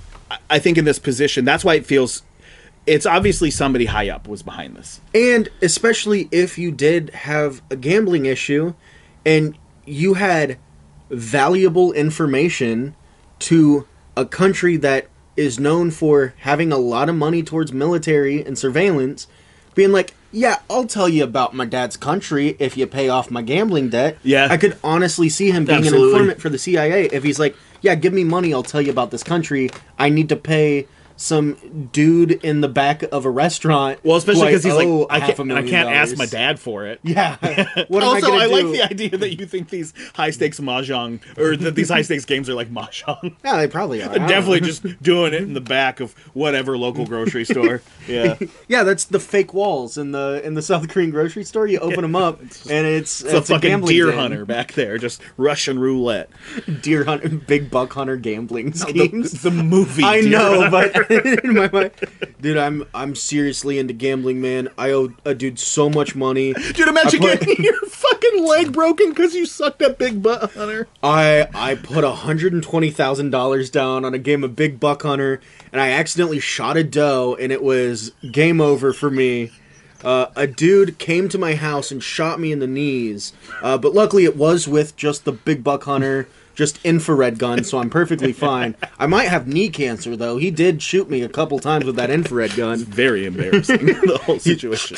Speaker 1: I think in this position, that's why it feels, it's obviously somebody high up was behind this.
Speaker 2: And especially if you did have a gambling issue and you had valuable information to a country that is known for having a lot of money towards military and surveillance, being like, yeah, I'll tell you about my dad's country if you pay off my gambling debt.
Speaker 1: Yeah.
Speaker 2: I could honestly see him being
Speaker 1: Absolutely.
Speaker 2: an informant for the C I A if he's like, yeah, give me money, I'll tell you about this country. I need to pay some dude in the back of a restaurant.
Speaker 1: Well, especially
Speaker 2: who I
Speaker 1: because he's
Speaker 2: owe
Speaker 1: like, I
Speaker 2: half a
Speaker 1: can't, and I
Speaker 2: million
Speaker 1: can't ask
Speaker 2: dollars.
Speaker 1: my dad for it.
Speaker 2: Yeah. What am
Speaker 1: also,
Speaker 2: I, gonna
Speaker 1: I,
Speaker 2: do?
Speaker 1: like the idea that you think these high stakes mahjong or that these high stakes games are like mahjong.
Speaker 2: Yeah, they probably are. I don't
Speaker 1: Definitely
Speaker 2: know.
Speaker 1: just doing it in the back of whatever local grocery store. Yeah.
Speaker 2: Yeah, that's the fake walls in the in the South Korean grocery store. You open them up, and it's
Speaker 1: It's a fucking
Speaker 2: gambling
Speaker 1: deer
Speaker 2: den.
Speaker 1: hunter back there, just Russian roulette.
Speaker 2: deer hunter, big buck hunter gambling
Speaker 1: The,
Speaker 2: schemes.
Speaker 1: the movie.
Speaker 2: I
Speaker 1: Deer
Speaker 2: know,
Speaker 1: Hunter.
Speaker 2: but in my mind, dude, I'm I'm seriously into gambling, man. I owe a dude so much money.
Speaker 1: Dude, imagine
Speaker 2: I put-
Speaker 1: getting your fucking leg broken because you sucked that big butt hunter.
Speaker 2: I I put a hundred and twenty thousand dollars down on a game of Big Buck Hunter, and I accidentally shot a doe, and it was game over for me. Uh, a dude came to my house and shot me in the knees, uh, but luckily it was with just the Big Buck Hunter, just infrared gun, so I'm perfectly fine. I might have knee cancer though. He did shoot me a couple times with that infrared gun.
Speaker 1: Very embarrassing, the whole situation.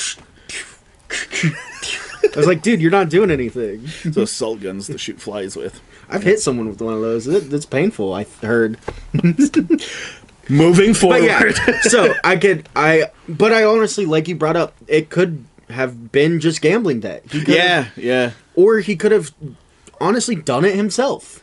Speaker 2: I was like, dude, you're not doing anything.
Speaker 1: So assault guns to shoot flies with.
Speaker 2: I've hit someone with one of those. It, it's painful. I heard.
Speaker 1: Moving
Speaker 2: But
Speaker 1: forward.
Speaker 2: yeah, so I could I, but I honestly, like you brought up, it could have been just gambling debt. He could
Speaker 1: yeah,
Speaker 2: have,
Speaker 1: yeah.
Speaker 2: or he could have honestly done it himself.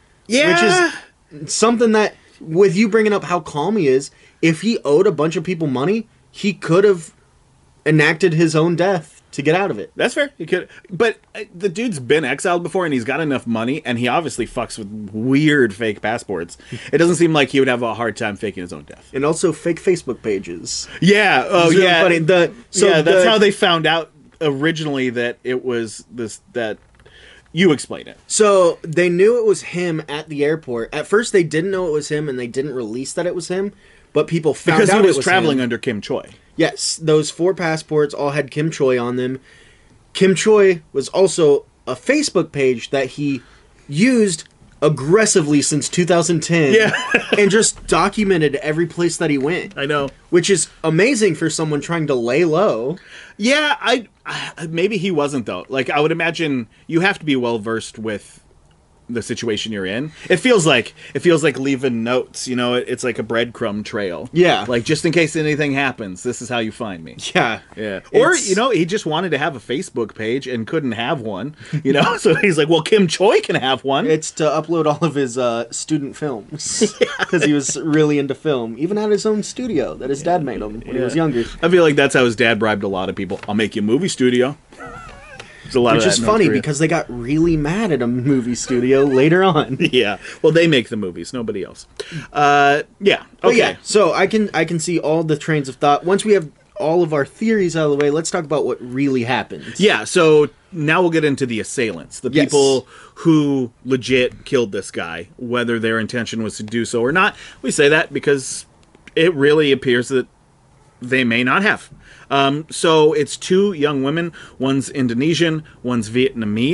Speaker 1: Yeah.
Speaker 2: Which is something that, with you bringing up how calm he is, if he owed a bunch of people money, he could have enacted his own death to get out of it.
Speaker 1: That's fair. He could, but uh, the dude's been exiled before, and he's got enough money, and he obviously fucks with weird fake passports. It doesn't seem like he would have a hard time faking his own death.
Speaker 2: And also fake Facebook pages.
Speaker 1: Yeah. Oh,
Speaker 2: It's really
Speaker 1: yeah.
Speaker 2: funny. The, so
Speaker 1: yeah. That's
Speaker 2: the-
Speaker 1: how they found out originally that it was this. That you explain it.
Speaker 2: So they knew it was him at the airport. At first, they didn't know it was him, and they didn't release that it was him. But people found
Speaker 1: Because
Speaker 2: out
Speaker 1: he was,
Speaker 2: it was
Speaker 1: traveling
Speaker 2: him.
Speaker 1: under Kim Choi.
Speaker 2: Yes, those four passports all had Kim Choi on them. Kim Choi was also a Facebook page that he used aggressively since two thousand ten.
Speaker 1: Yeah.
Speaker 2: And just documented every place that he went.
Speaker 1: I know.
Speaker 2: Which is amazing for someone trying to lay low.
Speaker 1: Yeah, I, I maybe he wasn't though. Like I would imagine you have to be well versed with the situation you're in. It feels like it feels like leaving notes. You know, it, it's like a breadcrumb trail.
Speaker 2: Yeah.
Speaker 1: Like just in case anything happens, this is how you find me.
Speaker 2: Yeah.
Speaker 1: Yeah. Or
Speaker 2: It's-
Speaker 1: you know, he just wanted to have a Facebook page and couldn't have one. You know, so he's like, well, Kim Choi can have one.
Speaker 2: It's to upload all of his uh, student films. Because he was really into film. Even had his own studio that his dad made him when he was
Speaker 1: Yeah.
Speaker 2: younger.
Speaker 1: I feel like that's how his dad bribed a lot of people. I'll make you a movie studio. There's a lot
Speaker 2: Which
Speaker 1: of
Speaker 2: is
Speaker 1: that in North
Speaker 2: funny
Speaker 1: Korea.
Speaker 2: because they got really mad at a movie studio later on.
Speaker 1: Yeah. Well, they make the movies, nobody else. Uh, yeah.
Speaker 2: But
Speaker 1: Okay.
Speaker 2: yeah, so I can I can see all the trains of thought. Once we have all of our theories out of the way, let's talk about what really happened.
Speaker 1: Yeah, so now we'll get into the assailants, the
Speaker 2: Yes.
Speaker 1: people who legit killed this guy, whether their intention was to do so or not. We say that because it really appears that they may not have. Um, so it's two young women. One's Indonesian, one's Vietnamese.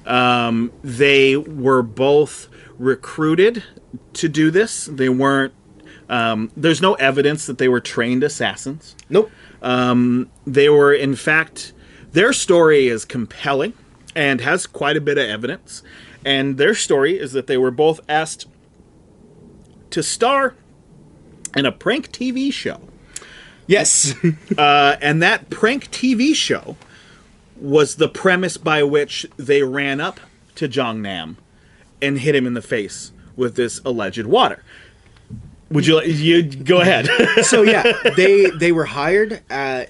Speaker 1: Um, they were both recruited to do this. They weren't. Um, there's no evidence that they were trained assassins.
Speaker 2: Nope.
Speaker 1: Um, they were, in fact, their story is compelling and has quite a bit of evidence. And their story is that they were both asked to star in a prank T V show.
Speaker 2: Yes.
Speaker 1: uh, and that prank T V show was the premise by which they ran up to Jong Nam and hit him in the face with this alleged water. Would you like you go ahead?
Speaker 2: So yeah, they they were hired at,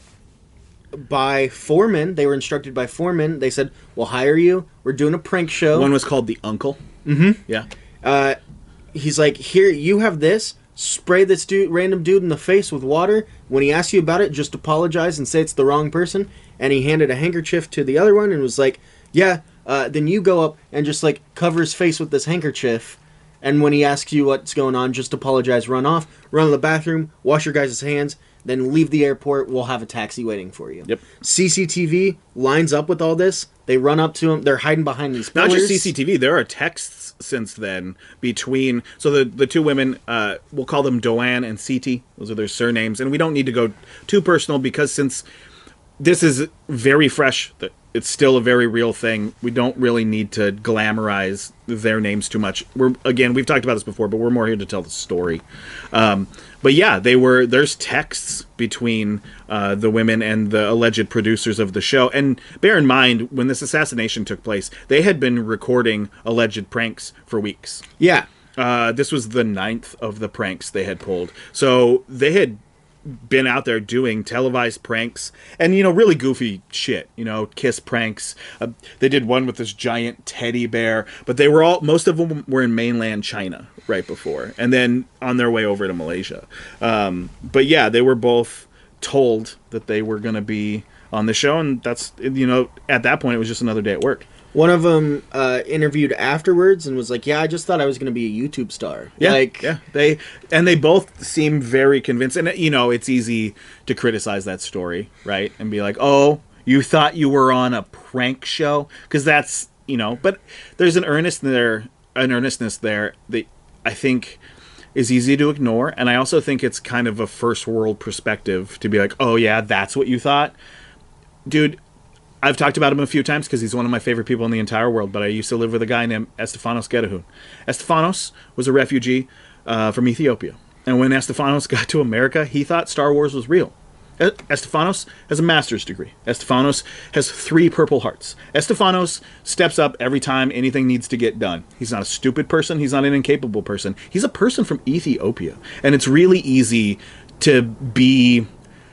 Speaker 2: by foremen. They were instructed by foremen. They said, "We'll hire you. We're doing a prank show."
Speaker 1: One was called The Uncle.
Speaker 2: Mm-hmm.
Speaker 1: Yeah.
Speaker 2: Uh, he's like, "Here, you have this. Spray this dude, random dude, in the face with water. When he asks you about it, just apologize and say it's the wrong person." And he handed a handkerchief to the other one and was like, "Yeah, uh, then you go up and just like cover his face with this handkerchief. And when he asks you what's going on, just apologize, run off, run to the bathroom, wash your guys' hands, then leave the airport. We'll have a taxi waiting for you."
Speaker 1: Yep.
Speaker 2: C C T V lines up with all this. They run up to him. They're hiding behind these pillars.
Speaker 1: Not just C C T V. There are texts since then between. So the the two women, uh, we'll call them Doan and Siti. Those are their surnames, and we don't need to go too personal because since this is very fresh, that it's still a very real thing. We don't really need to glamorize their names too much. We're again, we've talked about this before, but we're more here to tell the story. Um, but yeah, they were. There's texts between uh, the women and the alleged producers of the show. And bear in mind, when this assassination took place, they had been recording alleged pranks for weeks.
Speaker 2: Yeah.
Speaker 1: Uh, this was the ninth of the pranks they had pulled. So they had been out there doing televised pranks and, you know, really goofy shit, you know, kiss pranks. Uh, they did one with this giant teddy bear, but they were all, most of them were in mainland China right before, and then on their way over to Malaysia. Um, but yeah, they were both told that they were going to be on the show, and that's, you know, at that point, it was just another day at work.
Speaker 2: One of them uh, interviewed afterwards and was like, "Yeah, I just thought I was going to be a YouTube star."
Speaker 1: Yeah,
Speaker 2: like,
Speaker 1: yeah. They and they both seem very convinced. And you know, it's easy to criticize that story, right? And be like, "Oh, you thought you were on a prank show?" Because that's, you know. But there's an earnestness there, an earnestness there that I think is easy to ignore. And I also think it's kind of a first world perspective to be like, "Oh yeah, that's what you thought, dude." I've talked about him a few times because he's one of my favorite people in the entire world, but I used to live with a guy named Estefanos Gedahun. Estefanos was a refugee uh, from Ethiopia. And when Estefanos got to America, he thought Star Wars was real. Estefanos has a master's degree. Estefanos has three Purple Hearts. Estefanos steps up every time anything needs to get done. He's not a stupid person. He's not an incapable person. He's a person from Ethiopia. And it's really easy to be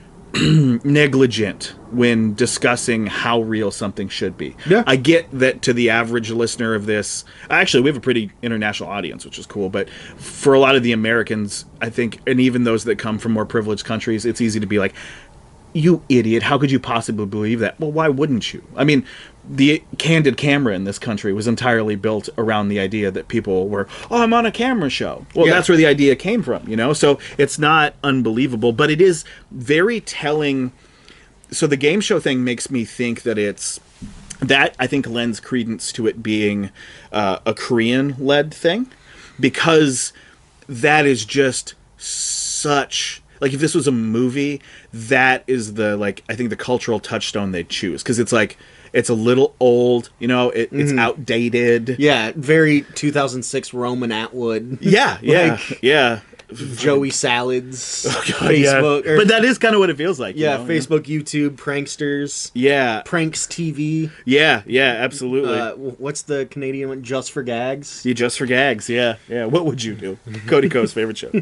Speaker 1: negligent when discussing how real something should be.
Speaker 2: Yeah.
Speaker 1: I get that to the average listener of this, actually we have a pretty international audience, which is cool, but for a lot of the Americans, I think, and even those that come from more privileged countries, it's easy to be like, "You idiot, how could you possibly believe that?" Well, why wouldn't you? I mean, the candid camera in this country was entirely built around the idea that people were, "Oh, I'm on a camera show." Well,
Speaker 2: Yeah.
Speaker 1: that's where the idea came from, you know? So it's not unbelievable, but it is very telling. So the game show thing makes me think that it's, that I think lends credence to it being uh, a Korean-led thing, because that is just such... Like, if this was a movie, that is the, like, I think the cultural touchstone they'd choose. Because it's, like, it's a little old, you know, it, it's
Speaker 2: Mhm.
Speaker 1: outdated.
Speaker 2: Yeah, very two thousand six Roman Atwood.
Speaker 1: Yeah, yeah,
Speaker 2: Like,
Speaker 1: yeah.
Speaker 2: Joey Salads.
Speaker 1: Oh, God,
Speaker 2: Facebook.
Speaker 1: yeah.
Speaker 2: or-
Speaker 1: But that is kind of what it feels like. you
Speaker 2: yeah,
Speaker 1: know?
Speaker 2: Facebook, YouTube, pranksters,
Speaker 1: Yeah,
Speaker 2: Pranks T V.
Speaker 1: yeah, yeah, absolutely.
Speaker 2: Uh, w- what's the Canadian one? Just for Gags.
Speaker 1: you just for gags, yeah, yeah. What would you do? Cody Co's favorite show.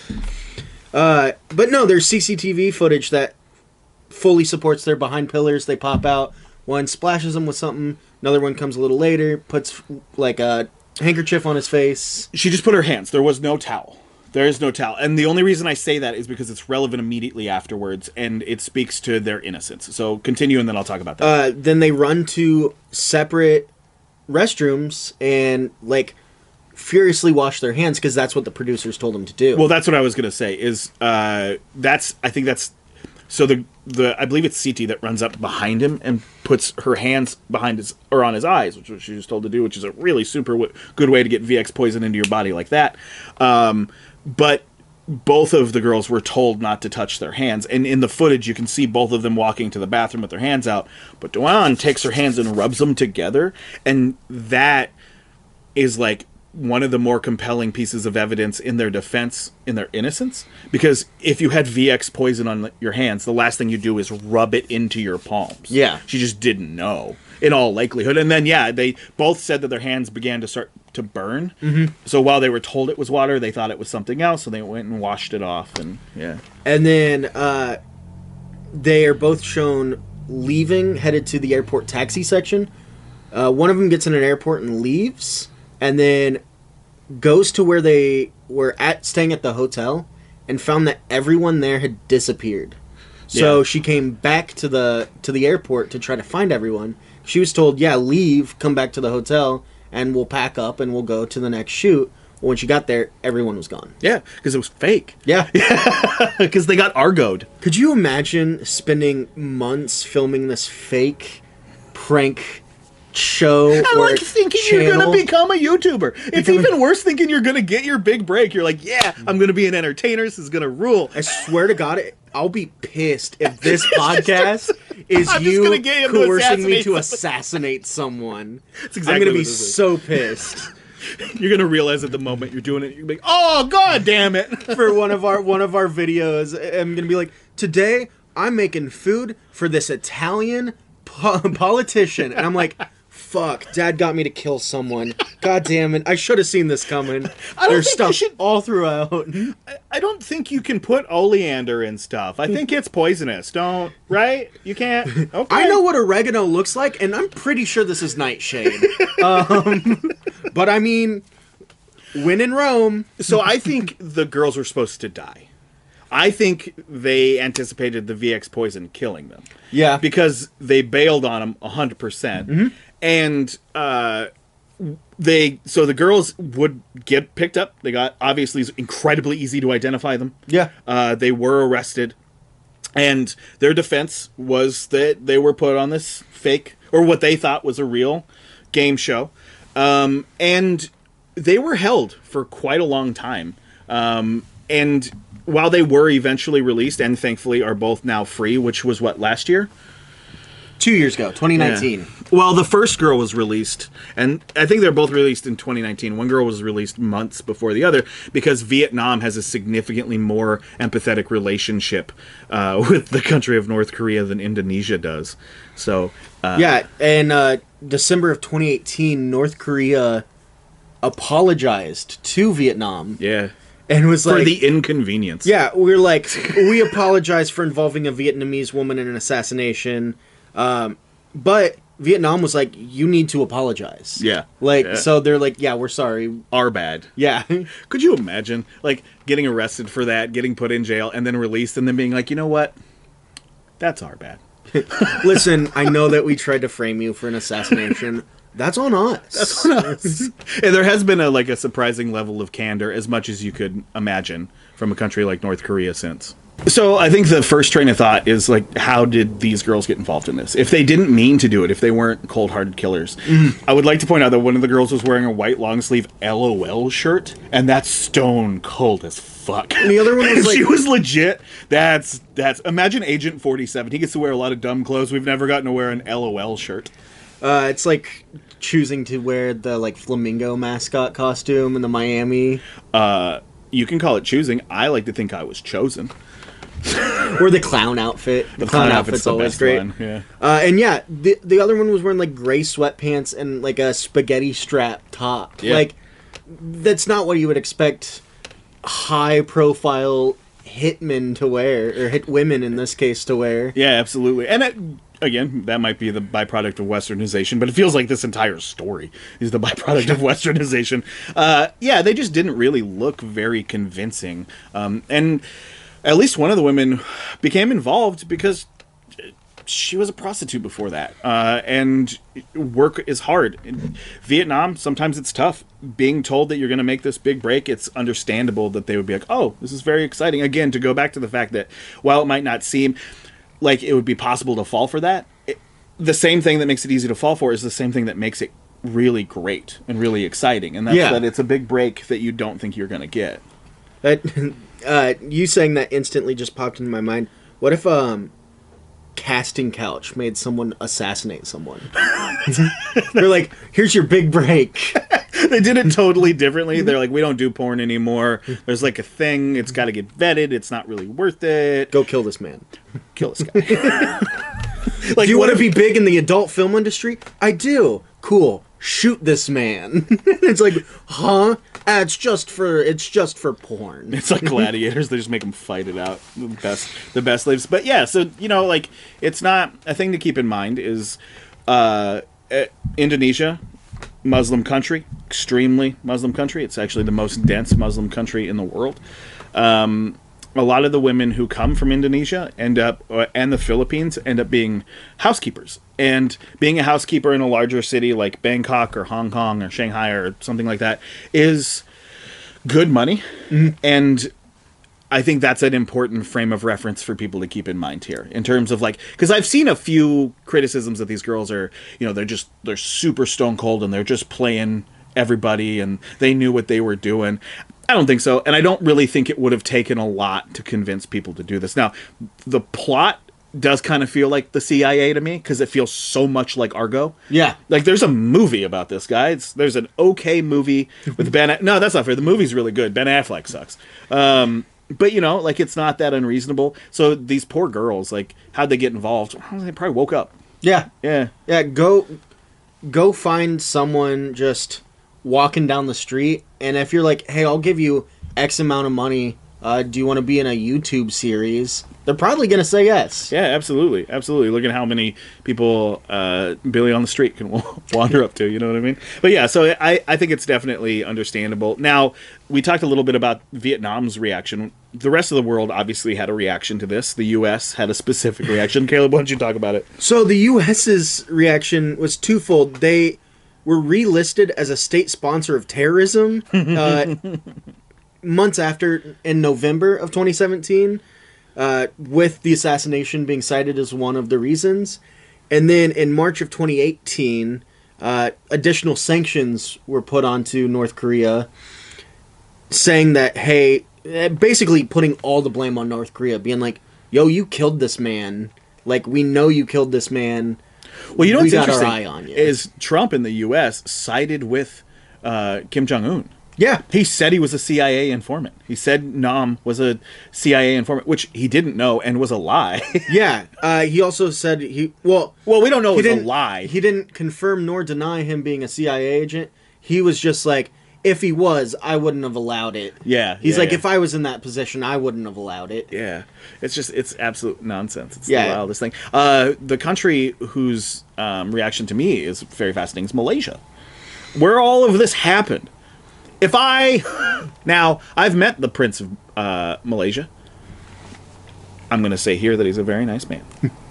Speaker 2: Uh, but no, there's C C T V footage that fully supports their behind pillars. They pop out. One splashes them with something. Another one comes a little later, puts like a handkerchief on his face.
Speaker 1: She just put her hands. There was no towel. There is no towel. And the only reason I say that is because it's relevant immediately afterwards, and it speaks to their innocence. So continue, and then I'll talk about that.
Speaker 2: Uh, then they run to separate restrooms and like furiously wash their hands because that's what the producers told them to do.
Speaker 1: Well, that's what I was going to say, is uh, that's, I think that's so the the I believe it's C T that runs up behind him and puts her hands behind his or on his eyes, which was she was told to do, which is a really super w- good way to get V X poison into your body like that. Um, but both of the girls were told not to touch their hands, and in the footage you can see both of them walking to the bathroom with their hands out. But Dawn takes her hands and rubs them together, and that is like one of the more compelling pieces of evidence in their defense, in their innocence. Because if you had V X poison on your hands, the last thing you do is rub it into your palms.
Speaker 2: Yeah.
Speaker 1: She just didn't know, in all likelihood. And then, yeah, they both said that their hands began to start to burn. Mm-hmm. So while they were told it was water, they thought it was something else, so they went and washed it off. And yeah.
Speaker 2: And then uh, they are both shown leaving, headed to the airport taxi section. Uh, one of them gets in an airport and leaves, and then goes to where they were at staying at the hotel and found that everyone there had disappeared. So
Speaker 1: Yeah.
Speaker 2: she came back to the to the airport to try to find everyone. She was told, yeah, leave, come back to the hotel, and we'll pack up and we'll go to the next shoot. Well, when she got there, everyone was gone.
Speaker 1: Yeah, because it was fake.
Speaker 2: Yeah.
Speaker 1: Because they got argoed.
Speaker 2: Could you imagine spending months filming this fake prank show
Speaker 1: I
Speaker 2: or
Speaker 1: like thinking
Speaker 2: channel?
Speaker 1: you're going to become a YouTuber. It's
Speaker 2: Become a-
Speaker 1: even worse thinking you're going to get your big break. You're like, yeah, I'm going to be an entertainer. This is going to rule.
Speaker 2: I swear to God, I'll be pissed if this podcast is
Speaker 1: I'm just
Speaker 2: you
Speaker 1: gonna get him to
Speaker 2: coercing me
Speaker 1: assassinate
Speaker 2: to
Speaker 1: someone.
Speaker 2: assassinate someone.
Speaker 1: That's exactly
Speaker 2: I'm gonna
Speaker 1: what
Speaker 2: be
Speaker 1: this is.
Speaker 2: so pissed.
Speaker 1: You're going to realize at the moment you're doing it, you're going to be like, oh, God damn it.
Speaker 2: For one of our one of our videos, I'm gonna be like, today I'm making food for this Italian po- politician, and I'm like, fuck, Dad got me to kill someone. God damn it, I should have seen this coming.
Speaker 1: I don't
Speaker 2: There's
Speaker 1: think you
Speaker 2: stuff
Speaker 1: should-
Speaker 2: all throughout.
Speaker 1: I- I don't think you can put oleander in stuff. I think it's poisonous. Don't, right? You can't. Okay.
Speaker 2: I know what oregano looks like, and I'm pretty sure this is nightshade. um, but I mean, when in Rome,
Speaker 1: So I think the girls were supposed to die. I think they anticipated the V X poison killing them.
Speaker 2: yeah,
Speaker 1: Because they bailed on them one hundred percent.
Speaker 2: Mm-hmm.
Speaker 1: And uh, they, so the girls would get picked up. They got, obviously, it's incredibly easy to identify them.
Speaker 2: yeah.
Speaker 1: Uh, they were arrested. And their defense was that they were put on this fake, or what they thought was a real game show. Um, and they were held for quite a long time. Um, and while they were eventually released, and thankfully are both now free, which was what, last year?
Speaker 2: Two years ago, twenty nineteen.
Speaker 1: Yeah. Well, the first girl was released, and I think they're both released in twenty nineteen. One girl was released months before the other because Vietnam has a significantly more empathetic relationship uh, with the country of North Korea than Indonesia does. So, uh,
Speaker 2: Yeah, and uh, December of twenty eighteen, North Korea apologized to Vietnam
Speaker 1: yeah,
Speaker 2: and was
Speaker 1: for
Speaker 2: like,
Speaker 1: the inconvenience.
Speaker 2: yeah, we're like, we apologize for involving a Vietnamese woman in an assassination, um, but Vietnam was like, you need to apologize.
Speaker 1: Yeah.
Speaker 2: Like,
Speaker 1: Yeah.
Speaker 2: so they're like, yeah, we're sorry.
Speaker 1: Are bad.
Speaker 2: Yeah.
Speaker 1: Could you imagine, like, getting arrested for that, getting put in jail, and then released, and then being like, you know what? That's our bad.
Speaker 2: Listen, I know that we tried to frame you for an assassination. That's on us.
Speaker 1: And there has been a like a surprising level of candor, as much as you could imagine, from a country like North Korea since. So I think the first train of thought is like, how did these girls get involved in this? If they didn't mean to do it, if they weren't cold-hearted killers, I would like to point out that one of the girls was wearing a white long-sleeve LOL shirt, and that's stone cold as fuck.
Speaker 2: And the other one was
Speaker 1: And
Speaker 2: like-
Speaker 1: she was legit. That's that's. Imagine Agent forty-seven. He gets to wear a lot of dumb clothes. We've never gotten to wear an LOL shirt.
Speaker 2: Uh, it's like choosing to wear the like flamingo mascot costume in the Miami,
Speaker 1: Uh, you can call it choosing. I like to think I was chosen.
Speaker 2: or the clown outfit. The, clown, outfit's,
Speaker 1: the
Speaker 2: always
Speaker 1: best
Speaker 2: great.
Speaker 1: one, yeah.
Speaker 2: Uh, and yeah, the the other one was wearing like gray sweatpants and like a spaghetti strap top.
Speaker 1: Yeah.
Speaker 2: Like, that's not what you would expect high profile hitmen to wear, or hit women in this case to wear.
Speaker 1: Yeah, absolutely. And it, again, that might be the byproduct of westernization, but it feels like this entire story is the byproduct of westernization. Uh, yeah, they just didn't really look very convincing. Um, and at least one of the women became involved because she was a prostitute before that, uh, and work is hard. In Vietnam, sometimes it's tough. Being told that you're going to make this big break, it's understandable that they would be like, "Oh, this is very exciting." Again, to go back to the fact that while it might not seem like it would be possible to fall for that, it, the same thing that makes it easy to fall for is the same thing that makes it really great and really exciting, and that's
Speaker 2: Yeah.
Speaker 1: that it's a big break that you don't think you're going to get.
Speaker 2: That uh, you saying that instantly just popped into my mind. What if um, Casting Couch made someone assassinate someone? They're like, "Here's your big break."
Speaker 1: They did it totally differently. They're like, we don't do porn anymore. There's like a thing. It's got to get vetted. It's not really worth it.
Speaker 2: Go kill this man.
Speaker 1: Kill this guy. Like,
Speaker 2: Do you
Speaker 1: what
Speaker 2: want to
Speaker 1: if-
Speaker 2: be big in the adult film industry? I do. Cool. Shoot this man. It's like, huh? Ah, it's just for it's just for porn.
Speaker 1: It's like gladiators. They just make them fight it out. The best, the best lives. But yeah, so you know, like it's not a thing to keep in mind. Is uh, eh, Indonesia, Muslim country, extremely Muslim country. It's actually the most dense Muslim country in the world. Um, a lot of the women who come from Indonesia end up, uh, and the Philippines end up being housekeepers. And being a housekeeper in a larger city like Bangkok or Hong Kong or Shanghai or something like that is good money. Mm-hmm. And I think that's an important frame of reference for people to keep in mind here in terms of like, because I've seen a few criticisms that these girls are, you know, they're just, they're super stone cold and they're just playing everybody and they knew what they were doing. I don't think so. And I don't really think it would have taken a lot to convince people to do this. Now, the plot does kind of feel like the C I A to me because it feels so much like Argo.
Speaker 2: Yeah.
Speaker 1: Like there's a movie about this guy. It's, there's an okay movie with Ben. A- no, that's not fair. The movie's really good. Ben Affleck sucks. Um, but you know, like it's not that unreasonable. So these poor girls, like how'd they get involved? They probably woke up.
Speaker 2: Yeah.
Speaker 1: Yeah.
Speaker 2: Yeah, go go find someone just walking down the street, and if you're like, "Hey, I'll give you X amount of money. Uh, do you want to be in a YouTube series?" They're probably going to say yes.
Speaker 1: Yeah, absolutely. Absolutely. Look at how many people uh, Billy on the street can wander up to, you know what I mean? But yeah, so I, I think it's definitely understandable. Now, we talked a little bit about Vietnam's reaction. The rest of the world obviously had a reaction to this. The U S had a specific reaction. Caleb, why don't you talk about it?
Speaker 2: So the U S's reaction was twofold. They were relisted as a state sponsor of terrorism uh, months after, in November of twenty seventeen. Uh, with the assassination being cited as one of the reasons. And then in March of twenty eighteen, uh, additional sanctions were put onto North Korea, saying that, hey, basically putting all the blame on North Korea, being like, yo, you killed this man. Like, we know you killed this man.
Speaker 1: Well, you know
Speaker 2: we
Speaker 1: what's
Speaker 2: got
Speaker 1: interesting
Speaker 2: our eye on you.
Speaker 1: is Trump in the U S sided with uh, Kim Jong-un.
Speaker 2: Yeah.
Speaker 1: He said he was a C I A informant. He said Nam was a C I A informant, which he didn't know and was a lie.
Speaker 2: Yeah. Uh, he also said he... Well,
Speaker 1: well, we don't know
Speaker 2: he
Speaker 1: it was a
Speaker 2: didn't,
Speaker 1: lie.
Speaker 2: He didn't confirm nor deny him being a C I A agent. He was just like, if he was, I wouldn't have allowed it.
Speaker 1: Yeah.
Speaker 2: He's
Speaker 1: yeah,
Speaker 2: like,
Speaker 1: yeah.
Speaker 2: if I was in that position, I wouldn't have allowed it.
Speaker 1: Yeah, it's just it's absolute nonsense. It's
Speaker 2: Yeah.
Speaker 1: the wildest thing. Uh, the country whose um, reaction to me is very fascinating is Malaysia, where all of this happened. If I now I've met the Prince of uh, Malaysia. I'm going to say here that he's a very nice man.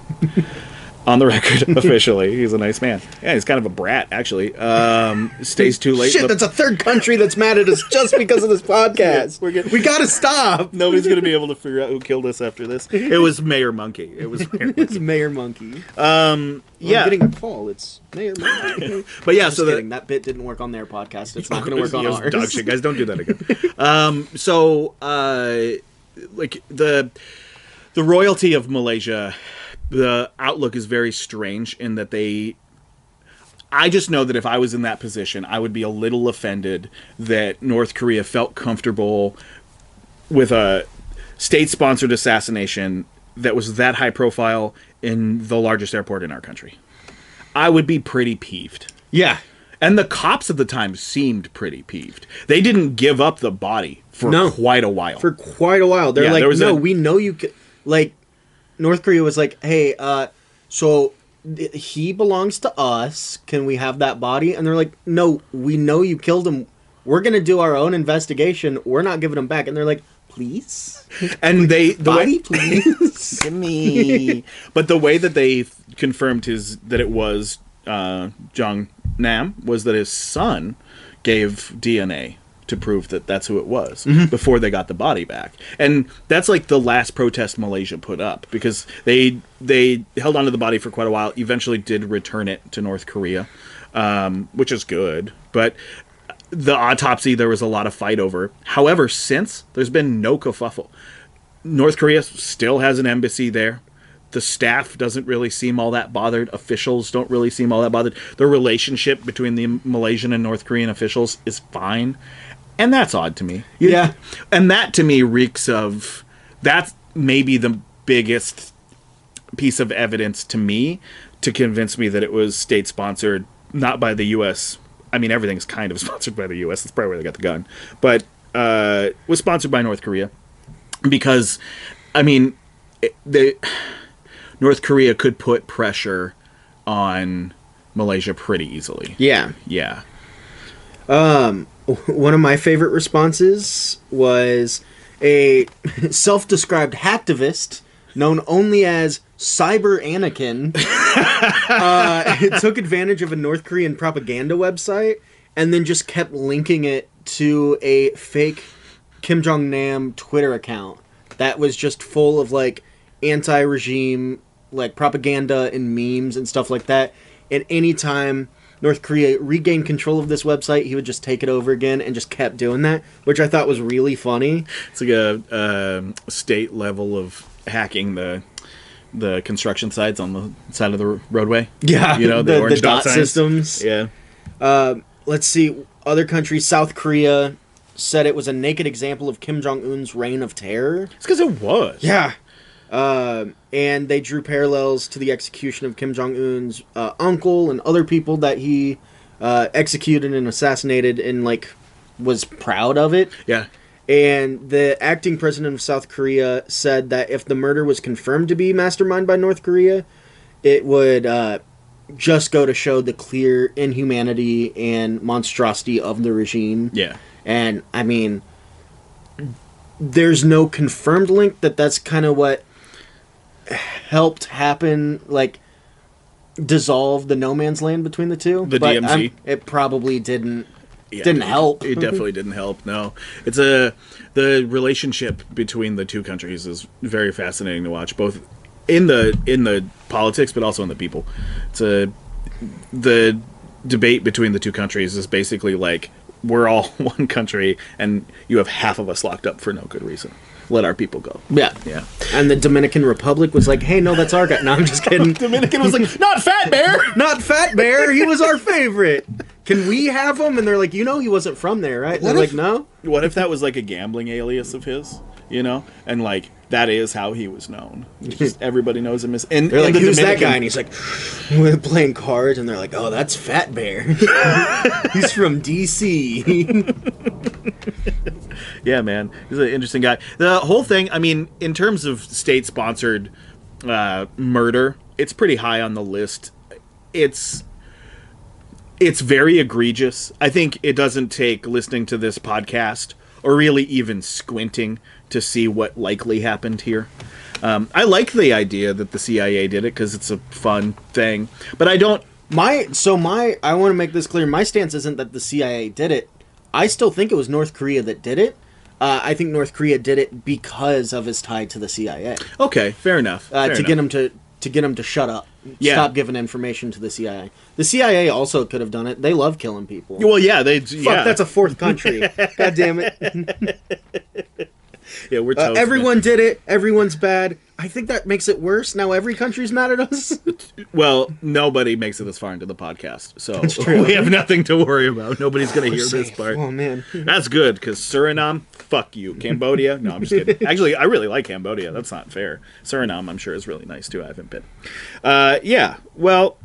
Speaker 1: On the record, officially, he's a nice man. Yeah, he's kind of a brat, actually. Um, stays too late.
Speaker 2: Shit,
Speaker 1: The-
Speaker 2: that's a third country that's mad at us just because of this podcast.
Speaker 1: We're getting-
Speaker 2: we gotta stop.
Speaker 1: Nobody's going to be able to figure out who killed us after this. It was Mayor Monkey. It was Mayor Monkey.
Speaker 2: It's Mayor Monkey.
Speaker 1: Um, yeah.
Speaker 2: I'm getting a call. It's Mayor Monkey.
Speaker 1: But yeah,
Speaker 2: Just
Speaker 1: so
Speaker 2: kidding.
Speaker 1: the,
Speaker 2: That bit didn't work on their podcast. It's not going to work on
Speaker 1: It was
Speaker 2: ours.
Speaker 1: dog shit, guys. Don't do that again. um, so, uh, like the the royalty of Malaysia, the outlook is very strange in that they. I just know that if I was in that position, I would be a little offended that North Korea felt comfortable with a state-sponsored assassination that was that high profile in the largest airport in our country. I would be pretty peeved.
Speaker 2: Yeah.
Speaker 1: And the cops at the time seemed pretty peeved. They didn't give up the body for
Speaker 2: No.
Speaker 1: quite a while.
Speaker 2: For quite a while. They're
Speaker 1: Yeah,
Speaker 2: like,
Speaker 1: there was
Speaker 2: no,
Speaker 1: a-
Speaker 2: we know you... Ca-. Like, North Korea was like, hey, uh, so th- he belongs to us. Can we have that body? And they're like, no, we know you killed him. We're going to do our own investigation. We're not giving him back. And they're like, please.
Speaker 1: And they the
Speaker 2: Body,
Speaker 1: way,
Speaker 2: please.
Speaker 1: Give me. But the way that they confirmed his that it was uh, Jong Nam was that his son gave D N A to prove that that's who it was mm-hmm. before they got the body back. And that's like the last protest Malaysia put up, because they they held onto the body for quite a while, eventually did return it to North Korea, um, which is good. But the autopsy, there was a lot of fight over. However, since, there's been no kerfuffle. North Korea still has an embassy there. The staff doesn't really seem all that bothered. Officials don't really seem all that bothered. The relationship between the Malaysian and North Korean officials is fine. And that's odd to me.
Speaker 2: Yeah.
Speaker 1: And that to me reeks of... That's maybe the biggest piece of evidence to me to convince me that it was state-sponsored, not by the U S. I mean, everything's kind of sponsored by the U S. That's probably where they got the gun. But uh, it was sponsored by North Korea. Because, I mean, it, they... North Korea could put pressure on Malaysia pretty easily.
Speaker 2: Yeah.
Speaker 1: Yeah.
Speaker 2: Um, one of my favorite responses was a self-described hacktivist known only as Cyber Anakin. uh, it took advantage of a North Korean propaganda website and then just kept linking it to a fake Kim Jong-nam Twitter account that was just full of, like, anti-regime, like, propaganda and memes and stuff like that. And anytime North Korea regained control of this website, he would just take it over again and just kept doing that, which I thought was really funny.
Speaker 1: It's like a uh, state level of hacking the the construction sites on the side of the roadway.
Speaker 2: Yeah,
Speaker 1: you know, the,
Speaker 2: the,
Speaker 1: orange
Speaker 2: the
Speaker 1: dot,
Speaker 2: dot systems.
Speaker 1: Yeah.
Speaker 2: Uh, let's see. Other countries, South Korea said it was a naked example of Kim Jong-un's reign of terror.
Speaker 1: It's because it was.
Speaker 2: Yeah. Uh, and they drew parallels to the execution of Kim Jong-un's uh, uncle and other people that he uh, executed and assassinated, and, like, was proud of it.
Speaker 1: Yeah.
Speaker 2: And the acting president of South Korea said that if the murder was confirmed to be masterminded by North Korea, it would uh, just go to show the clear inhumanity and monstrosity of the regime.
Speaker 1: Yeah.
Speaker 2: And, I mean, there's no confirmed link that that's kind of what helped happen, like, dissolve the no man's land between the two.
Speaker 1: The
Speaker 2: but
Speaker 1: D M Z.
Speaker 2: I'm, it probably didn't
Speaker 1: Yeah,
Speaker 2: didn't
Speaker 1: it,
Speaker 2: help.
Speaker 1: It definitely didn't help. No, it's a the relationship between the two countries is very fascinating to watch, both in the in the politics, but also in the people. It's a the debate between the two countries is basically like, we're all one country, and you have half of us locked up for no good reason. Let our people go.
Speaker 2: Yeah.
Speaker 1: Yeah.
Speaker 2: And the Dominican Republic was like, hey, no, that's our guy. No, I'm just kidding.
Speaker 1: Dominican was like, not Fat Bear!
Speaker 2: Not Fat Bear. He was our favorite. Can we have him? And they're like, you know he wasn't from there, right? And they're
Speaker 1: if,
Speaker 2: like, no.
Speaker 1: What if that was like a gambling alias of his? You know? And like, that is how he was known. Just everybody knows him as... And,
Speaker 2: They're
Speaker 1: and
Speaker 2: like,
Speaker 1: the
Speaker 2: who's
Speaker 1: Dominican,
Speaker 2: that guy? And he's like, we're playing cards. And they're like, oh, that's Fat Bear. He's from D C
Speaker 1: Yeah, man. He's an interesting guy. The whole thing, I mean, in terms of state-sponsored uh, murder, it's pretty high on the list. It's it's very egregious. I think it doesn't take listening to this podcast or really even squinting to see what likely happened here. Um, I like the idea that the C I A did it because it's a fun thing, but I don't...
Speaker 2: My So my, I want to make this clear. My stance isn't that the C I A did it. I still think it was North Korea that did it. Uh, I think North Korea did it because of his tie to the C I A.
Speaker 1: Okay, fair enough.
Speaker 2: Uh,
Speaker 1: fair
Speaker 2: to
Speaker 1: enough.
Speaker 2: get him to to get him to shut up,
Speaker 1: Yeah.
Speaker 2: stop giving information to the C I A. The C I A also could have done it. They love killing people.
Speaker 1: Well, yeah, they...
Speaker 2: Fuck,
Speaker 1: yeah.
Speaker 2: that's a fourth country. God damn it.
Speaker 1: Yeah, we're
Speaker 2: Uh,
Speaker 1: toast,
Speaker 2: everyone did it. Everyone's bad. I think that makes it worse. Now every country's mad at us.
Speaker 1: Well, nobody makes it this far into the podcast, so
Speaker 2: true.
Speaker 1: we have nothing to worry about. Nobody's going to hear this part.
Speaker 2: Oh, man.
Speaker 1: That's good, because Suriname, fuck you. Cambodia? No, I'm just kidding. Actually, I really like Cambodia. That's not fair. Suriname, I'm sure, is really nice, too. I haven't been. Uh, yeah, well,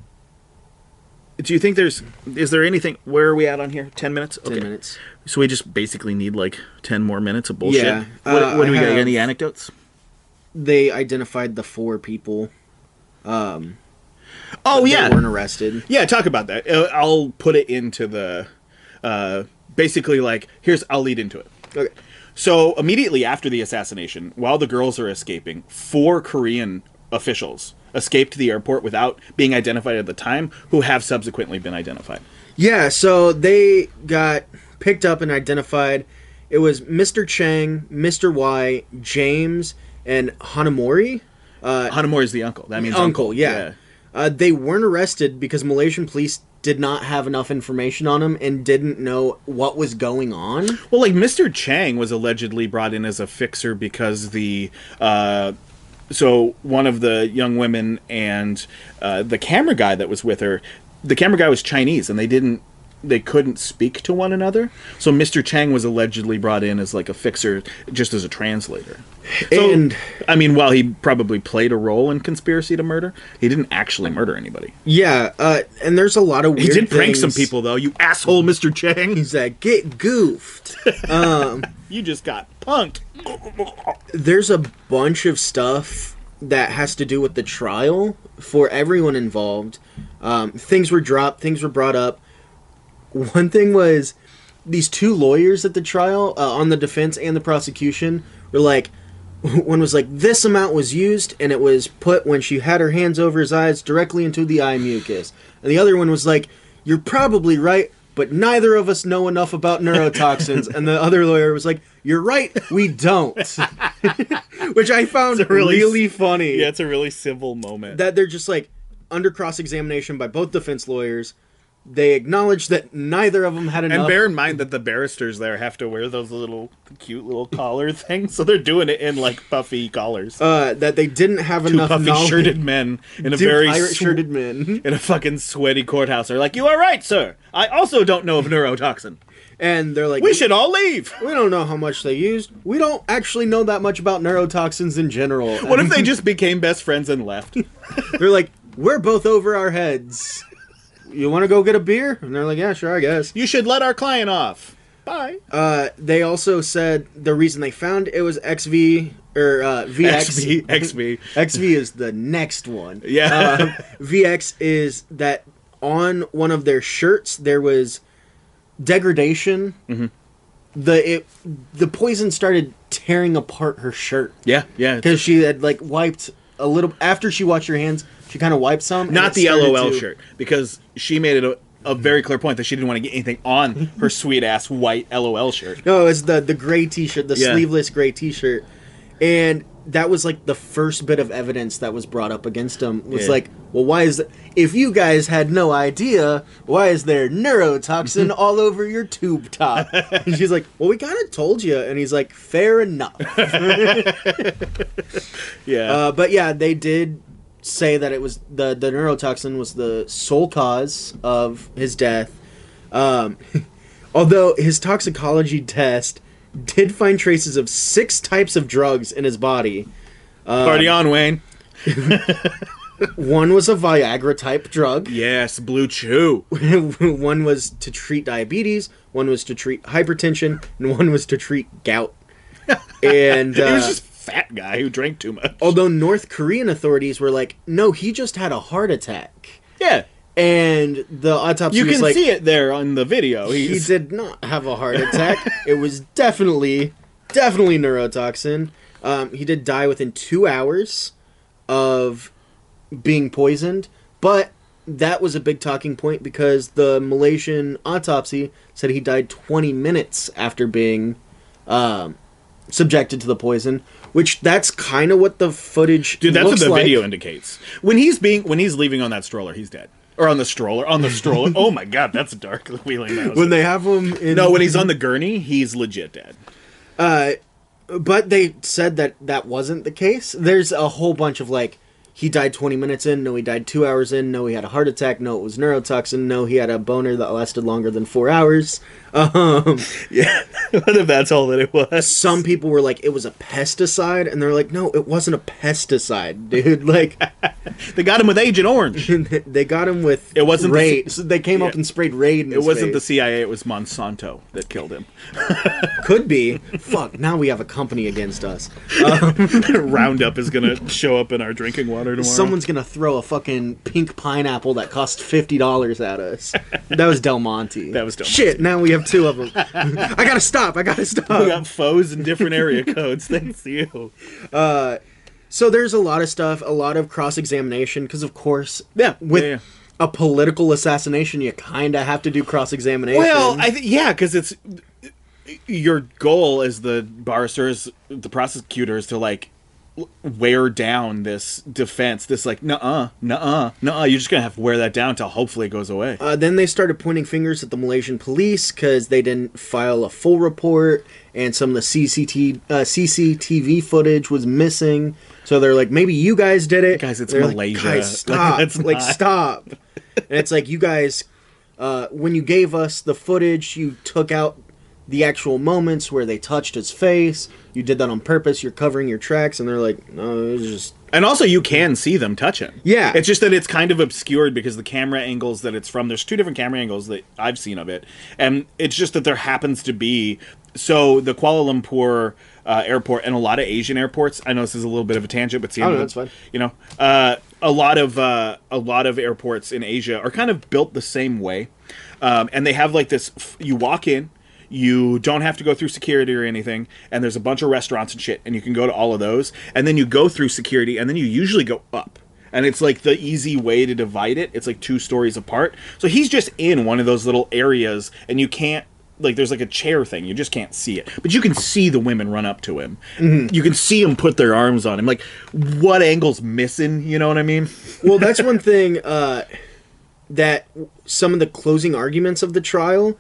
Speaker 1: do you think there's... Is there anything... Where are we at on here? Ten minutes? Okay.
Speaker 2: Ten minutes.
Speaker 1: So we just basically need, like, ten more minutes of bullshit?
Speaker 2: Yeah.
Speaker 1: What,
Speaker 2: Uh,
Speaker 1: what do we
Speaker 2: I
Speaker 1: got?
Speaker 2: have-
Speaker 1: Any anecdotes?
Speaker 2: They identified the four people. Um,
Speaker 1: Oh,
Speaker 2: that
Speaker 1: yeah.
Speaker 2: weren't arrested.
Speaker 1: Yeah, talk about that. Uh, I'll put it into the... Uh, basically, like, here's... I'll lead into it.
Speaker 2: Okay.
Speaker 1: So immediately after the assassination, while the girls are escaping, four Korean officials escaped the airport without being identified at the time, who have subsequently been identified.
Speaker 2: Yeah, so they got picked up and identified. It was Mister Chang, Mister Y, James, and Hanamori.
Speaker 1: Uh, Hanamori is the uncle. That means
Speaker 2: uncle,
Speaker 1: uncle.
Speaker 2: yeah.
Speaker 1: yeah.
Speaker 2: Uh, they weren't arrested because Malaysian police did not have enough information on him and didn't know what was going on.
Speaker 1: Well, like, Mister Chang was allegedly brought in as a fixer because the... Uh, so one of the young women and uh, the camera guy that was with her, the camera guy was Chinese, and they didn't... They couldn't speak to one another. So Mister Chang was allegedly brought in as, like, a fixer, just as a translator. So,
Speaker 2: and
Speaker 1: I mean, while he probably played a role in conspiracy to murder, he didn't actually murder anybody.
Speaker 2: Yeah, uh, and there's a lot of weird
Speaker 1: He did prank
Speaker 2: things.
Speaker 1: some people, though. You asshole, Mister Chang.
Speaker 2: He's like, get goofed. um,
Speaker 1: you just got punked.
Speaker 2: There's a bunch of stuff that has to do with the trial for everyone involved. Um, things were dropped, things were brought up. One thing was these two lawyers at the trial, uh, on the defense and the prosecution, were like, one was like, this amount was used, and it was put when she had her hands over his eyes directly into the eye mucus. And the other one was like, you're probably right, but neither of us know enough about neurotoxins. And the other lawyer was like, you're right, we don't. Which I found really, really funny.
Speaker 1: Yeah, it's a really civil moment.
Speaker 2: That they're just like, under cross-examination by both defense lawyers, they acknowledge that neither of them had enough.
Speaker 1: And bear in mind that the barristers there have to wear those little cute little collar things, so they're doing it in like puffy collars.
Speaker 2: Uh, that they didn't have
Speaker 1: Two
Speaker 2: enough
Speaker 1: puffy
Speaker 2: knowledge.
Speaker 1: shirted men in a
Speaker 2: Two
Speaker 1: very
Speaker 2: pirate
Speaker 1: sw-
Speaker 2: shirted men
Speaker 1: in a fucking sweaty courthouse. They're like, "You are right, sir. I also don't know of neurotoxin.
Speaker 2: And they're like,
Speaker 1: we should all leave."
Speaker 2: We don't know how much they used. We don't actually know that much about neurotoxins in general.
Speaker 1: What if they just became best friends and left?
Speaker 2: They're like, we're both over our heads. You want to go get a beer? And they're like, yeah, sure, I guess.
Speaker 1: You should let our client off. Bye.
Speaker 2: Uh, they also said the reason they found it was X V or uh, V X.
Speaker 1: X V. X V.
Speaker 2: X V is the next one.
Speaker 1: Yeah.
Speaker 2: Uh, V X is that on one of their shirts there was degradation.
Speaker 1: Mm-hmm.
Speaker 2: The it the poison started tearing apart her shirt.
Speaker 1: Yeah, yeah.
Speaker 2: Because she had like wiped a little after she washed her hands. She kind of wiped some.
Speaker 1: Not the L O L
Speaker 2: to...
Speaker 1: shirt, because she made it a, a very clear point that she didn't want to get anything on her sweet ass white L O L shirt.
Speaker 2: No, it's the the gray T-shirt, the
Speaker 1: Yeah.
Speaker 2: sleeveless gray T-shirt, and that was like the first bit of evidence that was brought up against him. Was
Speaker 1: Yeah.
Speaker 2: like, well, why is that? If you guys had no idea, why is there neurotoxin all over your tube top? And she's like, well, we kind of told you, and he's like, fair enough.
Speaker 1: Yeah.
Speaker 2: Uh, but yeah, they did say that it was the the neurotoxin was the sole cause of his death. Um, although his toxicology test did find traces of six types of drugs in his body. Um,
Speaker 1: Party on, Wayne.
Speaker 2: One was a Viagra type drug.
Speaker 1: Yes, Blue Chew.
Speaker 2: One was to treat diabetes. One was to treat hypertension, and one was to treat gout. And uh,
Speaker 1: He was just a fat guy who drank too much.
Speaker 2: although North Korean authorities were like, no, he just had a heart attack.
Speaker 1: Yeah.
Speaker 2: And the autopsy
Speaker 1: You
Speaker 2: was
Speaker 1: can
Speaker 2: like,
Speaker 1: see it there on the video.
Speaker 2: he
Speaker 1: He's,
Speaker 2: did not have a heart attack. It was definitely, definitely neurotoxin. Um, he did die within two hours of being poisoned, but that was a big talking point because the Malaysian autopsy said he died twenty minutes after being um, subjected to the poison, which that's kind of what the footage
Speaker 1: Dude, that's what
Speaker 2: looks
Speaker 1: the
Speaker 2: like.
Speaker 1: video indicates. When he's being when he's leaving on that stroller, he's dead. Or on the stroller, on the stroller. Oh my god, that's dark wheeling that was-
Speaker 2: When they have him in...
Speaker 1: No, when he's on the gurney, he's legit dead.
Speaker 2: Uh, but they said that that wasn't the case. There's a whole bunch of like, he died twenty minutes in, no, he died two hours in, no, he had a heart attack, no, it was neurotoxin, no, he had a boner that lasted longer than four hours. Um,
Speaker 1: Yeah. What if that's all that it was?
Speaker 2: some people were like, it was a pesticide, and they're like, no, it wasn't a pesticide, dude. Like,
Speaker 1: They got him with Agent Orange.
Speaker 2: they got him with
Speaker 1: It wasn't the
Speaker 2: Raid.
Speaker 1: C-
Speaker 2: So they came up
Speaker 1: yeah.
Speaker 2: and sprayed Raid in
Speaker 1: It
Speaker 2: his
Speaker 1: wasn't the
Speaker 2: face.
Speaker 1: C I A, it was Monsanto that killed him.
Speaker 2: Could be. Fuck, now we have a company against us.
Speaker 1: Roundup is gonna show up in our drinking water. water tomorrow.
Speaker 2: Someone's gonna throw a fucking pink pineapple that cost fifty dollars at us. That was Del Monte.
Speaker 1: That was Del Monte.
Speaker 2: Shit, now we have two of them. I gotta stop. I gotta stop.
Speaker 1: We got foes in different area codes. Thanks to you.
Speaker 2: Uh, so there's a lot of stuff, a lot of cross-examination, because of course,
Speaker 1: Yeah,
Speaker 2: with
Speaker 1: yeah, yeah.
Speaker 2: a political assassination, you kind of have to do cross-examination.
Speaker 1: Well, I think yeah, because it's your goal as the barristers, the prosecutors, to like wear down this defense, this like nuh-uh, nuh-uh, nuh-uh. You're just gonna have to wear that down till hopefully it goes away.
Speaker 2: Uh, then they started pointing fingers at the Malaysian police because they didn't file a full report, and some of the C C T V, uh, C C T V footage was missing. So they're like, maybe you guys did it.
Speaker 1: Guys, it's
Speaker 2: They're like,
Speaker 1: Malaysia.
Speaker 2: guys, stop.
Speaker 1: It's
Speaker 2: like,
Speaker 1: not.
Speaker 2: stop. And it's like, you guys, uh, when you gave us the footage, you took out the actual moments where they touched his face. You did that on purpose. You're covering your tracks. And they're like, no, it was just...
Speaker 1: And also, you can see them touch him.
Speaker 2: Yeah.
Speaker 1: It's just that it's kind of obscured because the camera angles that it's from, there's two different camera angles that I've seen of it. And it's just that there happens to be... So, the Kuala Lumpur uh, airport and a lot of Asian airports, I know this is a little bit of a tangent, but it's the end
Speaker 2: Oh,
Speaker 1: of
Speaker 2: no,
Speaker 1: it,
Speaker 2: that's fine.
Speaker 1: You know, uh, a lot of uh, a lot of airports in Asia are kind of built the same way. Um, and they have like this, you walk in, you don't have to go through security or anything, and there's a bunch of restaurants and shit, and you can go to all of those, and then you go through security, and then you usually go up. And it's like the easy way to divide it. It's like two stories apart. So he's just in one of those little areas, and you can't, like, there's like a chair thing. You just can't see it. But you can see the women run up to him. Mm-hmm. You can see them put their arms on him. Like, what angle's missing? You know what I mean?
Speaker 2: Well, that's one thing uh, that some of the closing arguments of the trial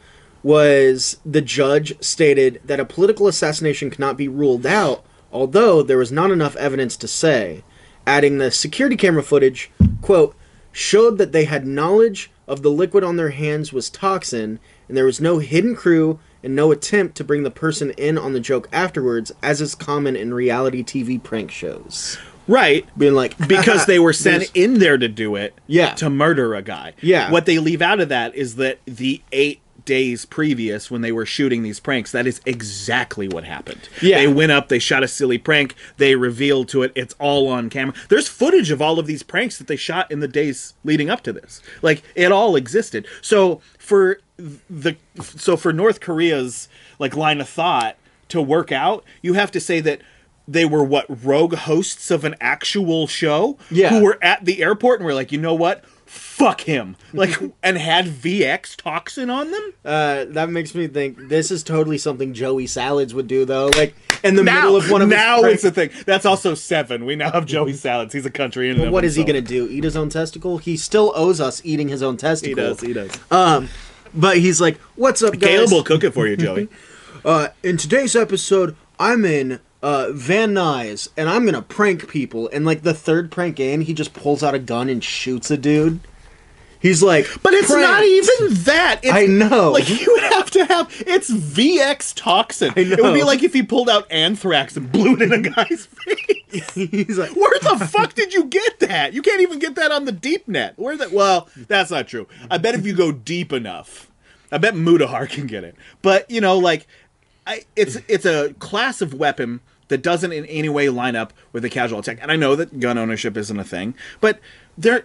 Speaker 2: was the judge stated that a political assassination cannot be ruled out, although there was not enough evidence to say, adding the security camera footage, quote, showed that they had knowledge of the liquid on their hands was toxin, and there was no hidden crew and no attempt to bring the person in on the joke afterwards, as is common in reality T V prank shows.
Speaker 1: Right.
Speaker 2: Being like...
Speaker 1: Because they were sent in there to do it.
Speaker 2: Yeah.
Speaker 1: To murder a guy.
Speaker 2: Yeah.
Speaker 1: What they leave out of that is that the eight days previous when they were shooting these pranks, that is exactly what happened.
Speaker 2: Yeah.
Speaker 1: They went up, they shot a silly prank, they revealed to it, it's all on camera. There's footage of all of these pranks that they shot in the days leading up to this. Like, it all existed. So for the so for North Korea's like line of thought to work out, you have to say that they were what, rogue hosts of an actual show?
Speaker 2: Yeah.
Speaker 1: Who were at the airport and were like, you know what? Fuck him. Like, and had V X toxin on them?
Speaker 2: Uh, that makes me think this is totally something Joey Salads would do, though. Like, in the
Speaker 1: Now,
Speaker 2: middle of one of
Speaker 1: now
Speaker 2: his
Speaker 1: it's the thing. That's also seven. We now have Joey Salads. He's a country in and
Speaker 2: Well,
Speaker 1: of
Speaker 2: what is he
Speaker 1: himself.
Speaker 2: going to do? Eat his own testicle? He still owes us eating his own testicle.
Speaker 1: He does, he does.
Speaker 2: Um, but he's like, what's up, guys?
Speaker 1: Caleb will cook it for you, Joey.
Speaker 2: Uh, in today's episode, I'm in uh, Van Nuys, and I'm going to prank people. And, like, the third prank in, he just pulls out a gun and shoots a dude. He's like,
Speaker 1: But it's
Speaker 2: pranked.
Speaker 1: not even that. It's,
Speaker 2: I know.
Speaker 1: Like, you would have to have... It's V X toxin.
Speaker 2: I know.
Speaker 1: It would be like if he pulled out anthrax and blew it in a guy's face.
Speaker 2: He's like,
Speaker 1: Where the fuck did you get that? You can't even get that on the deep net. Where that? Well, that's not true. I bet if you go deep enough, I bet Mudahar can get it. But, you know, like, I, it's it's a class of weapon that doesn't in any way line up with a casual attack. And I know that gun ownership isn't a thing, but there...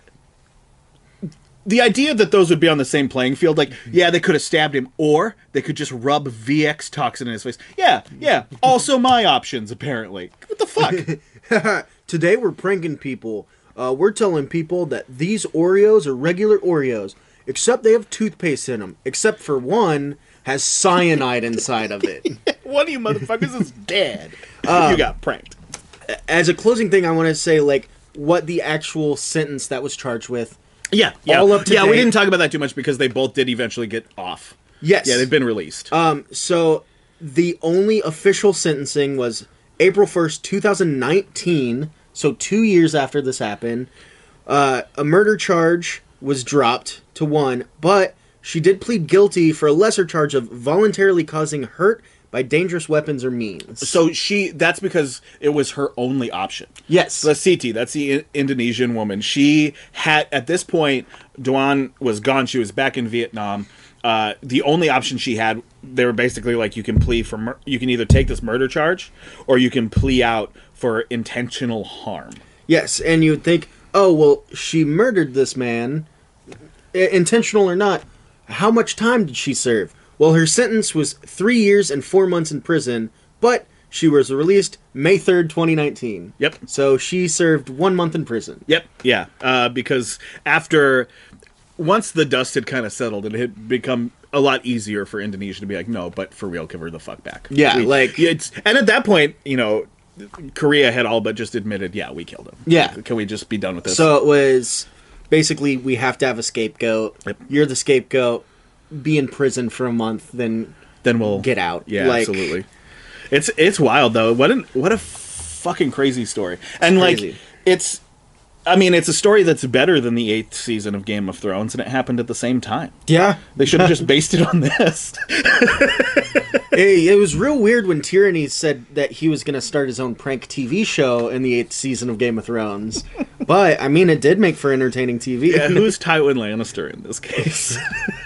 Speaker 1: The idea that those would be on the same playing field, like, yeah, they could have stabbed him, or they could just rub V X toxin in his face. Yeah, yeah. Also my options, apparently. What the fuck?
Speaker 2: today we're pranking people. Uh, we're telling people that these Oreos are regular Oreos, except they have toothpaste in them. Except for one has cyanide inside of it.
Speaker 1: One of you motherfuckers is dead. You got pranked.
Speaker 2: As a closing thing, I want to say, like, what the actual sentence that was charged with.
Speaker 1: Yeah, yeah.
Speaker 2: All up to
Speaker 1: yeah, we
Speaker 2: date.
Speaker 1: didn't talk about that too much because they both did eventually get off.
Speaker 2: Yes.
Speaker 1: Yeah, they've been released.
Speaker 2: Um, so the only official sentencing was April first, two thousand nineteen, so two years after this happened. Uh, a murder charge was dropped to one, but she did plead guilty for a lesser charge of voluntarily causing hurt by dangerous weapons or means.
Speaker 1: So she, that's because it was her only option.
Speaker 2: Yes.
Speaker 1: The Siti, that's the I- Indonesian woman. She had, at this point, Duan was gone. She was back in Vietnam. Uh, the only option she had, they were basically like, you can plea for, mur- you can either take this murder charge or you can plea out for intentional harm.
Speaker 2: Yes, and you would think, oh, well, she murdered this man, i- intentional or not. How much time did she serve? Well, her sentence was three years and four months in prison, but she was released May third, twenty nineteen.
Speaker 1: Yep.
Speaker 2: So she served one month in prison.
Speaker 1: Yep, yeah, uh, because after, once the dust had kind of settled, it had become a lot easier for Indonesia to be like, no, but for real, give her the fuck back.
Speaker 2: Yeah,
Speaker 1: We-
Speaker 2: like-
Speaker 1: it's, and at that point, you know, Korea had all but just admitted, yeah, we killed him.
Speaker 2: Yeah.
Speaker 1: Can we just be done with this?
Speaker 2: So it was basically we have to have a scapegoat.
Speaker 1: Yep.
Speaker 2: You're the scapegoat. Be in prison for a month, then
Speaker 1: then we'll
Speaker 2: get out.
Speaker 1: Yeah,
Speaker 2: Like-
Speaker 1: absolutely. It's it's wild though. What an what a fucking crazy story. And
Speaker 2: crazy.
Speaker 1: like it's, I mean, it's a story that's better than the eighth season of Game of Thrones, and it happened at the same time.
Speaker 2: Yeah.
Speaker 1: They should have just based it on this.
Speaker 2: It, it was real weird when Tyranny said that he was going to start his own prank T V show in the eighth season of Game of Thrones. But, I mean, it did make for entertaining T V.
Speaker 1: Yeah, who's Tywin Lannister in this case?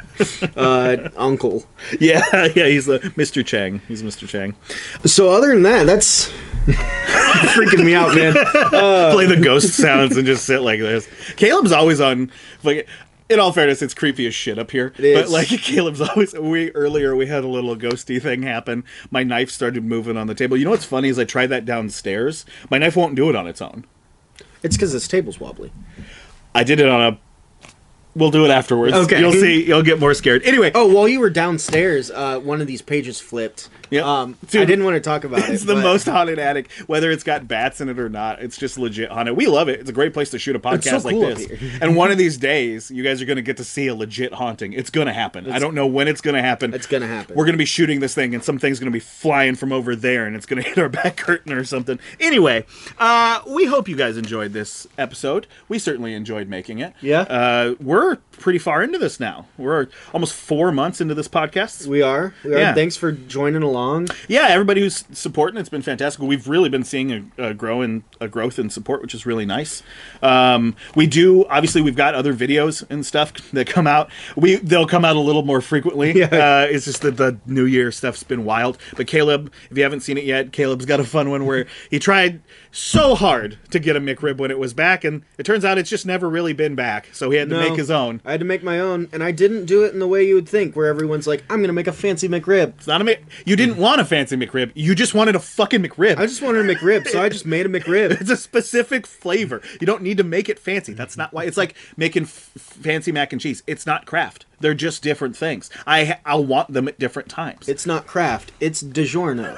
Speaker 2: uh, Uncle.
Speaker 1: yeah, yeah, he's the Mister Chang. He's Mister Chang.
Speaker 2: So, other than that, that's freaking me out, man.
Speaker 1: Play the ghost sounds and just sit like this. Caleb's always on, like, in all fairness, it's creepy as shit up here.
Speaker 2: It
Speaker 1: But
Speaker 2: is.
Speaker 1: like Caleb's always, we earlier we had a little ghosty thing happen. My knife started moving on the table. You know what's funny is I tried that downstairs. My knife won't do it on its own.
Speaker 2: It's because this table's wobbly.
Speaker 1: I did it on a. We'll do it afterwards.
Speaker 2: Okay.
Speaker 1: You'll see. You'll get more scared. Anyway.
Speaker 2: Oh, while you were downstairs, uh, one of these pages flipped.
Speaker 1: Yep.
Speaker 2: Um,
Speaker 1: Dude,
Speaker 2: I didn't want to talk about it.
Speaker 1: It's the
Speaker 2: but
Speaker 1: most haunted attic, whether it's got bats in it or not. It's just legit haunted. We love it. It's a great place to shoot a
Speaker 2: It's
Speaker 1: podcast
Speaker 2: so cool
Speaker 1: like
Speaker 2: up
Speaker 1: this.
Speaker 2: here.
Speaker 1: And one of these days, you guys are going to get to see a legit haunting. It's going to happen. I don't know when it's going to happen.
Speaker 2: It's gonna happen.
Speaker 1: We're going to be shooting this thing, and some thing's going to be flying from over there, and it's going to hit our back curtain or something. Anyway, uh, we hope you guys enjoyed this episode. We certainly enjoyed making it.
Speaker 2: Yeah.
Speaker 1: Uh, we're pretty far into this now. We're almost four months into this podcast.
Speaker 2: We are. We are.
Speaker 1: Yeah.
Speaker 2: Thanks for joining along.
Speaker 1: Yeah, everybody who's supporting it's been fantastic. We've really been seeing a, a grow in a growth in support, which is really nice. Um, we do obviously we've got other videos and stuff that come out. We they'll come out a little more frequently.
Speaker 2: Yeah.
Speaker 1: Uh, it's just that the New Year stuff's been wild. But Caleb, if you haven't seen it yet, Caleb's got a fun one where he tried so hard to get a McRib when it was back, and it turns out it's just never really been back. So he had to
Speaker 2: No.
Speaker 1: make his own.
Speaker 2: I had to make my own, and I didn't do it in the way you would think, where everyone's like, I'm going to make a fancy McRib.
Speaker 1: It's not a Mc- you didn't want a fancy McRib. You just wanted a fucking McRib.
Speaker 2: I just wanted a McRib, so I just made a McRib.
Speaker 1: It's a specific flavor. You don't need to make it fancy. That's not why. It's like making f- fancy mac and cheese. It's not craft. They're just different things. I I want them at different times.
Speaker 2: It's not craft, it's DiGiorno.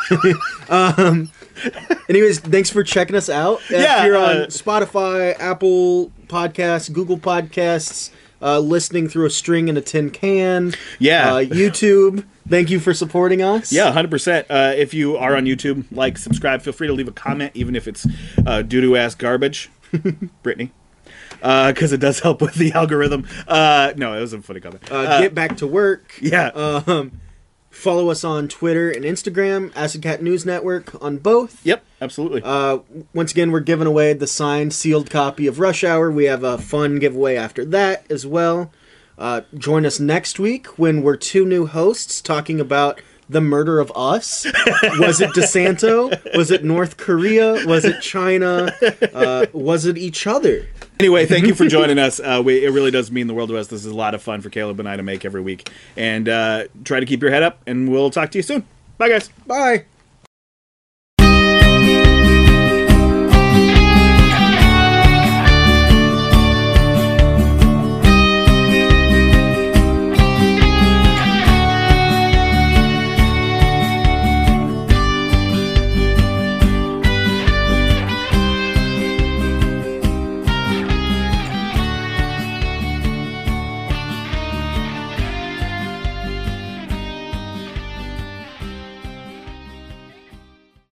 Speaker 2: um, anyways, thanks for checking us out.
Speaker 1: Yeah,
Speaker 2: If you're on
Speaker 1: uh,
Speaker 2: Spotify, Apple Podcasts, Google Podcasts, uh, listening through a string in a tin can.
Speaker 1: Yeah.
Speaker 2: Uh, YouTube, thank you for supporting us.
Speaker 1: Yeah, one hundred percent. Uh, if you are on YouTube, like, subscribe. Feel free to leave a comment, even if it's uh, doo-doo ass garbage. Brittany. Because it does help with the algorithm. Uh, no, it was a funny comment.
Speaker 2: Uh,
Speaker 1: Uh,
Speaker 2: get back to work.
Speaker 1: yeah.
Speaker 2: Um, follow us on Twitter and Instagram, Acid Cat News Network on both.
Speaker 1: Yep, absolutely.
Speaker 2: Uh, once again, we're giving away the signed, sealed copy of Rush Hour. We have a fun giveaway after that as well. Uh, join us next week when we're two new hosts talking about the murder of us. Was it DeSanto? Was it North Korea? Was it China? Uh, was it each other?
Speaker 1: Anyway, thank you for joining us. Uh, we, it really does mean the world to us. This is a lot of fun for Caleb and I to make every week. And uh, try to keep your head up, and we'll talk to you soon. Bye, guys.
Speaker 2: Bye.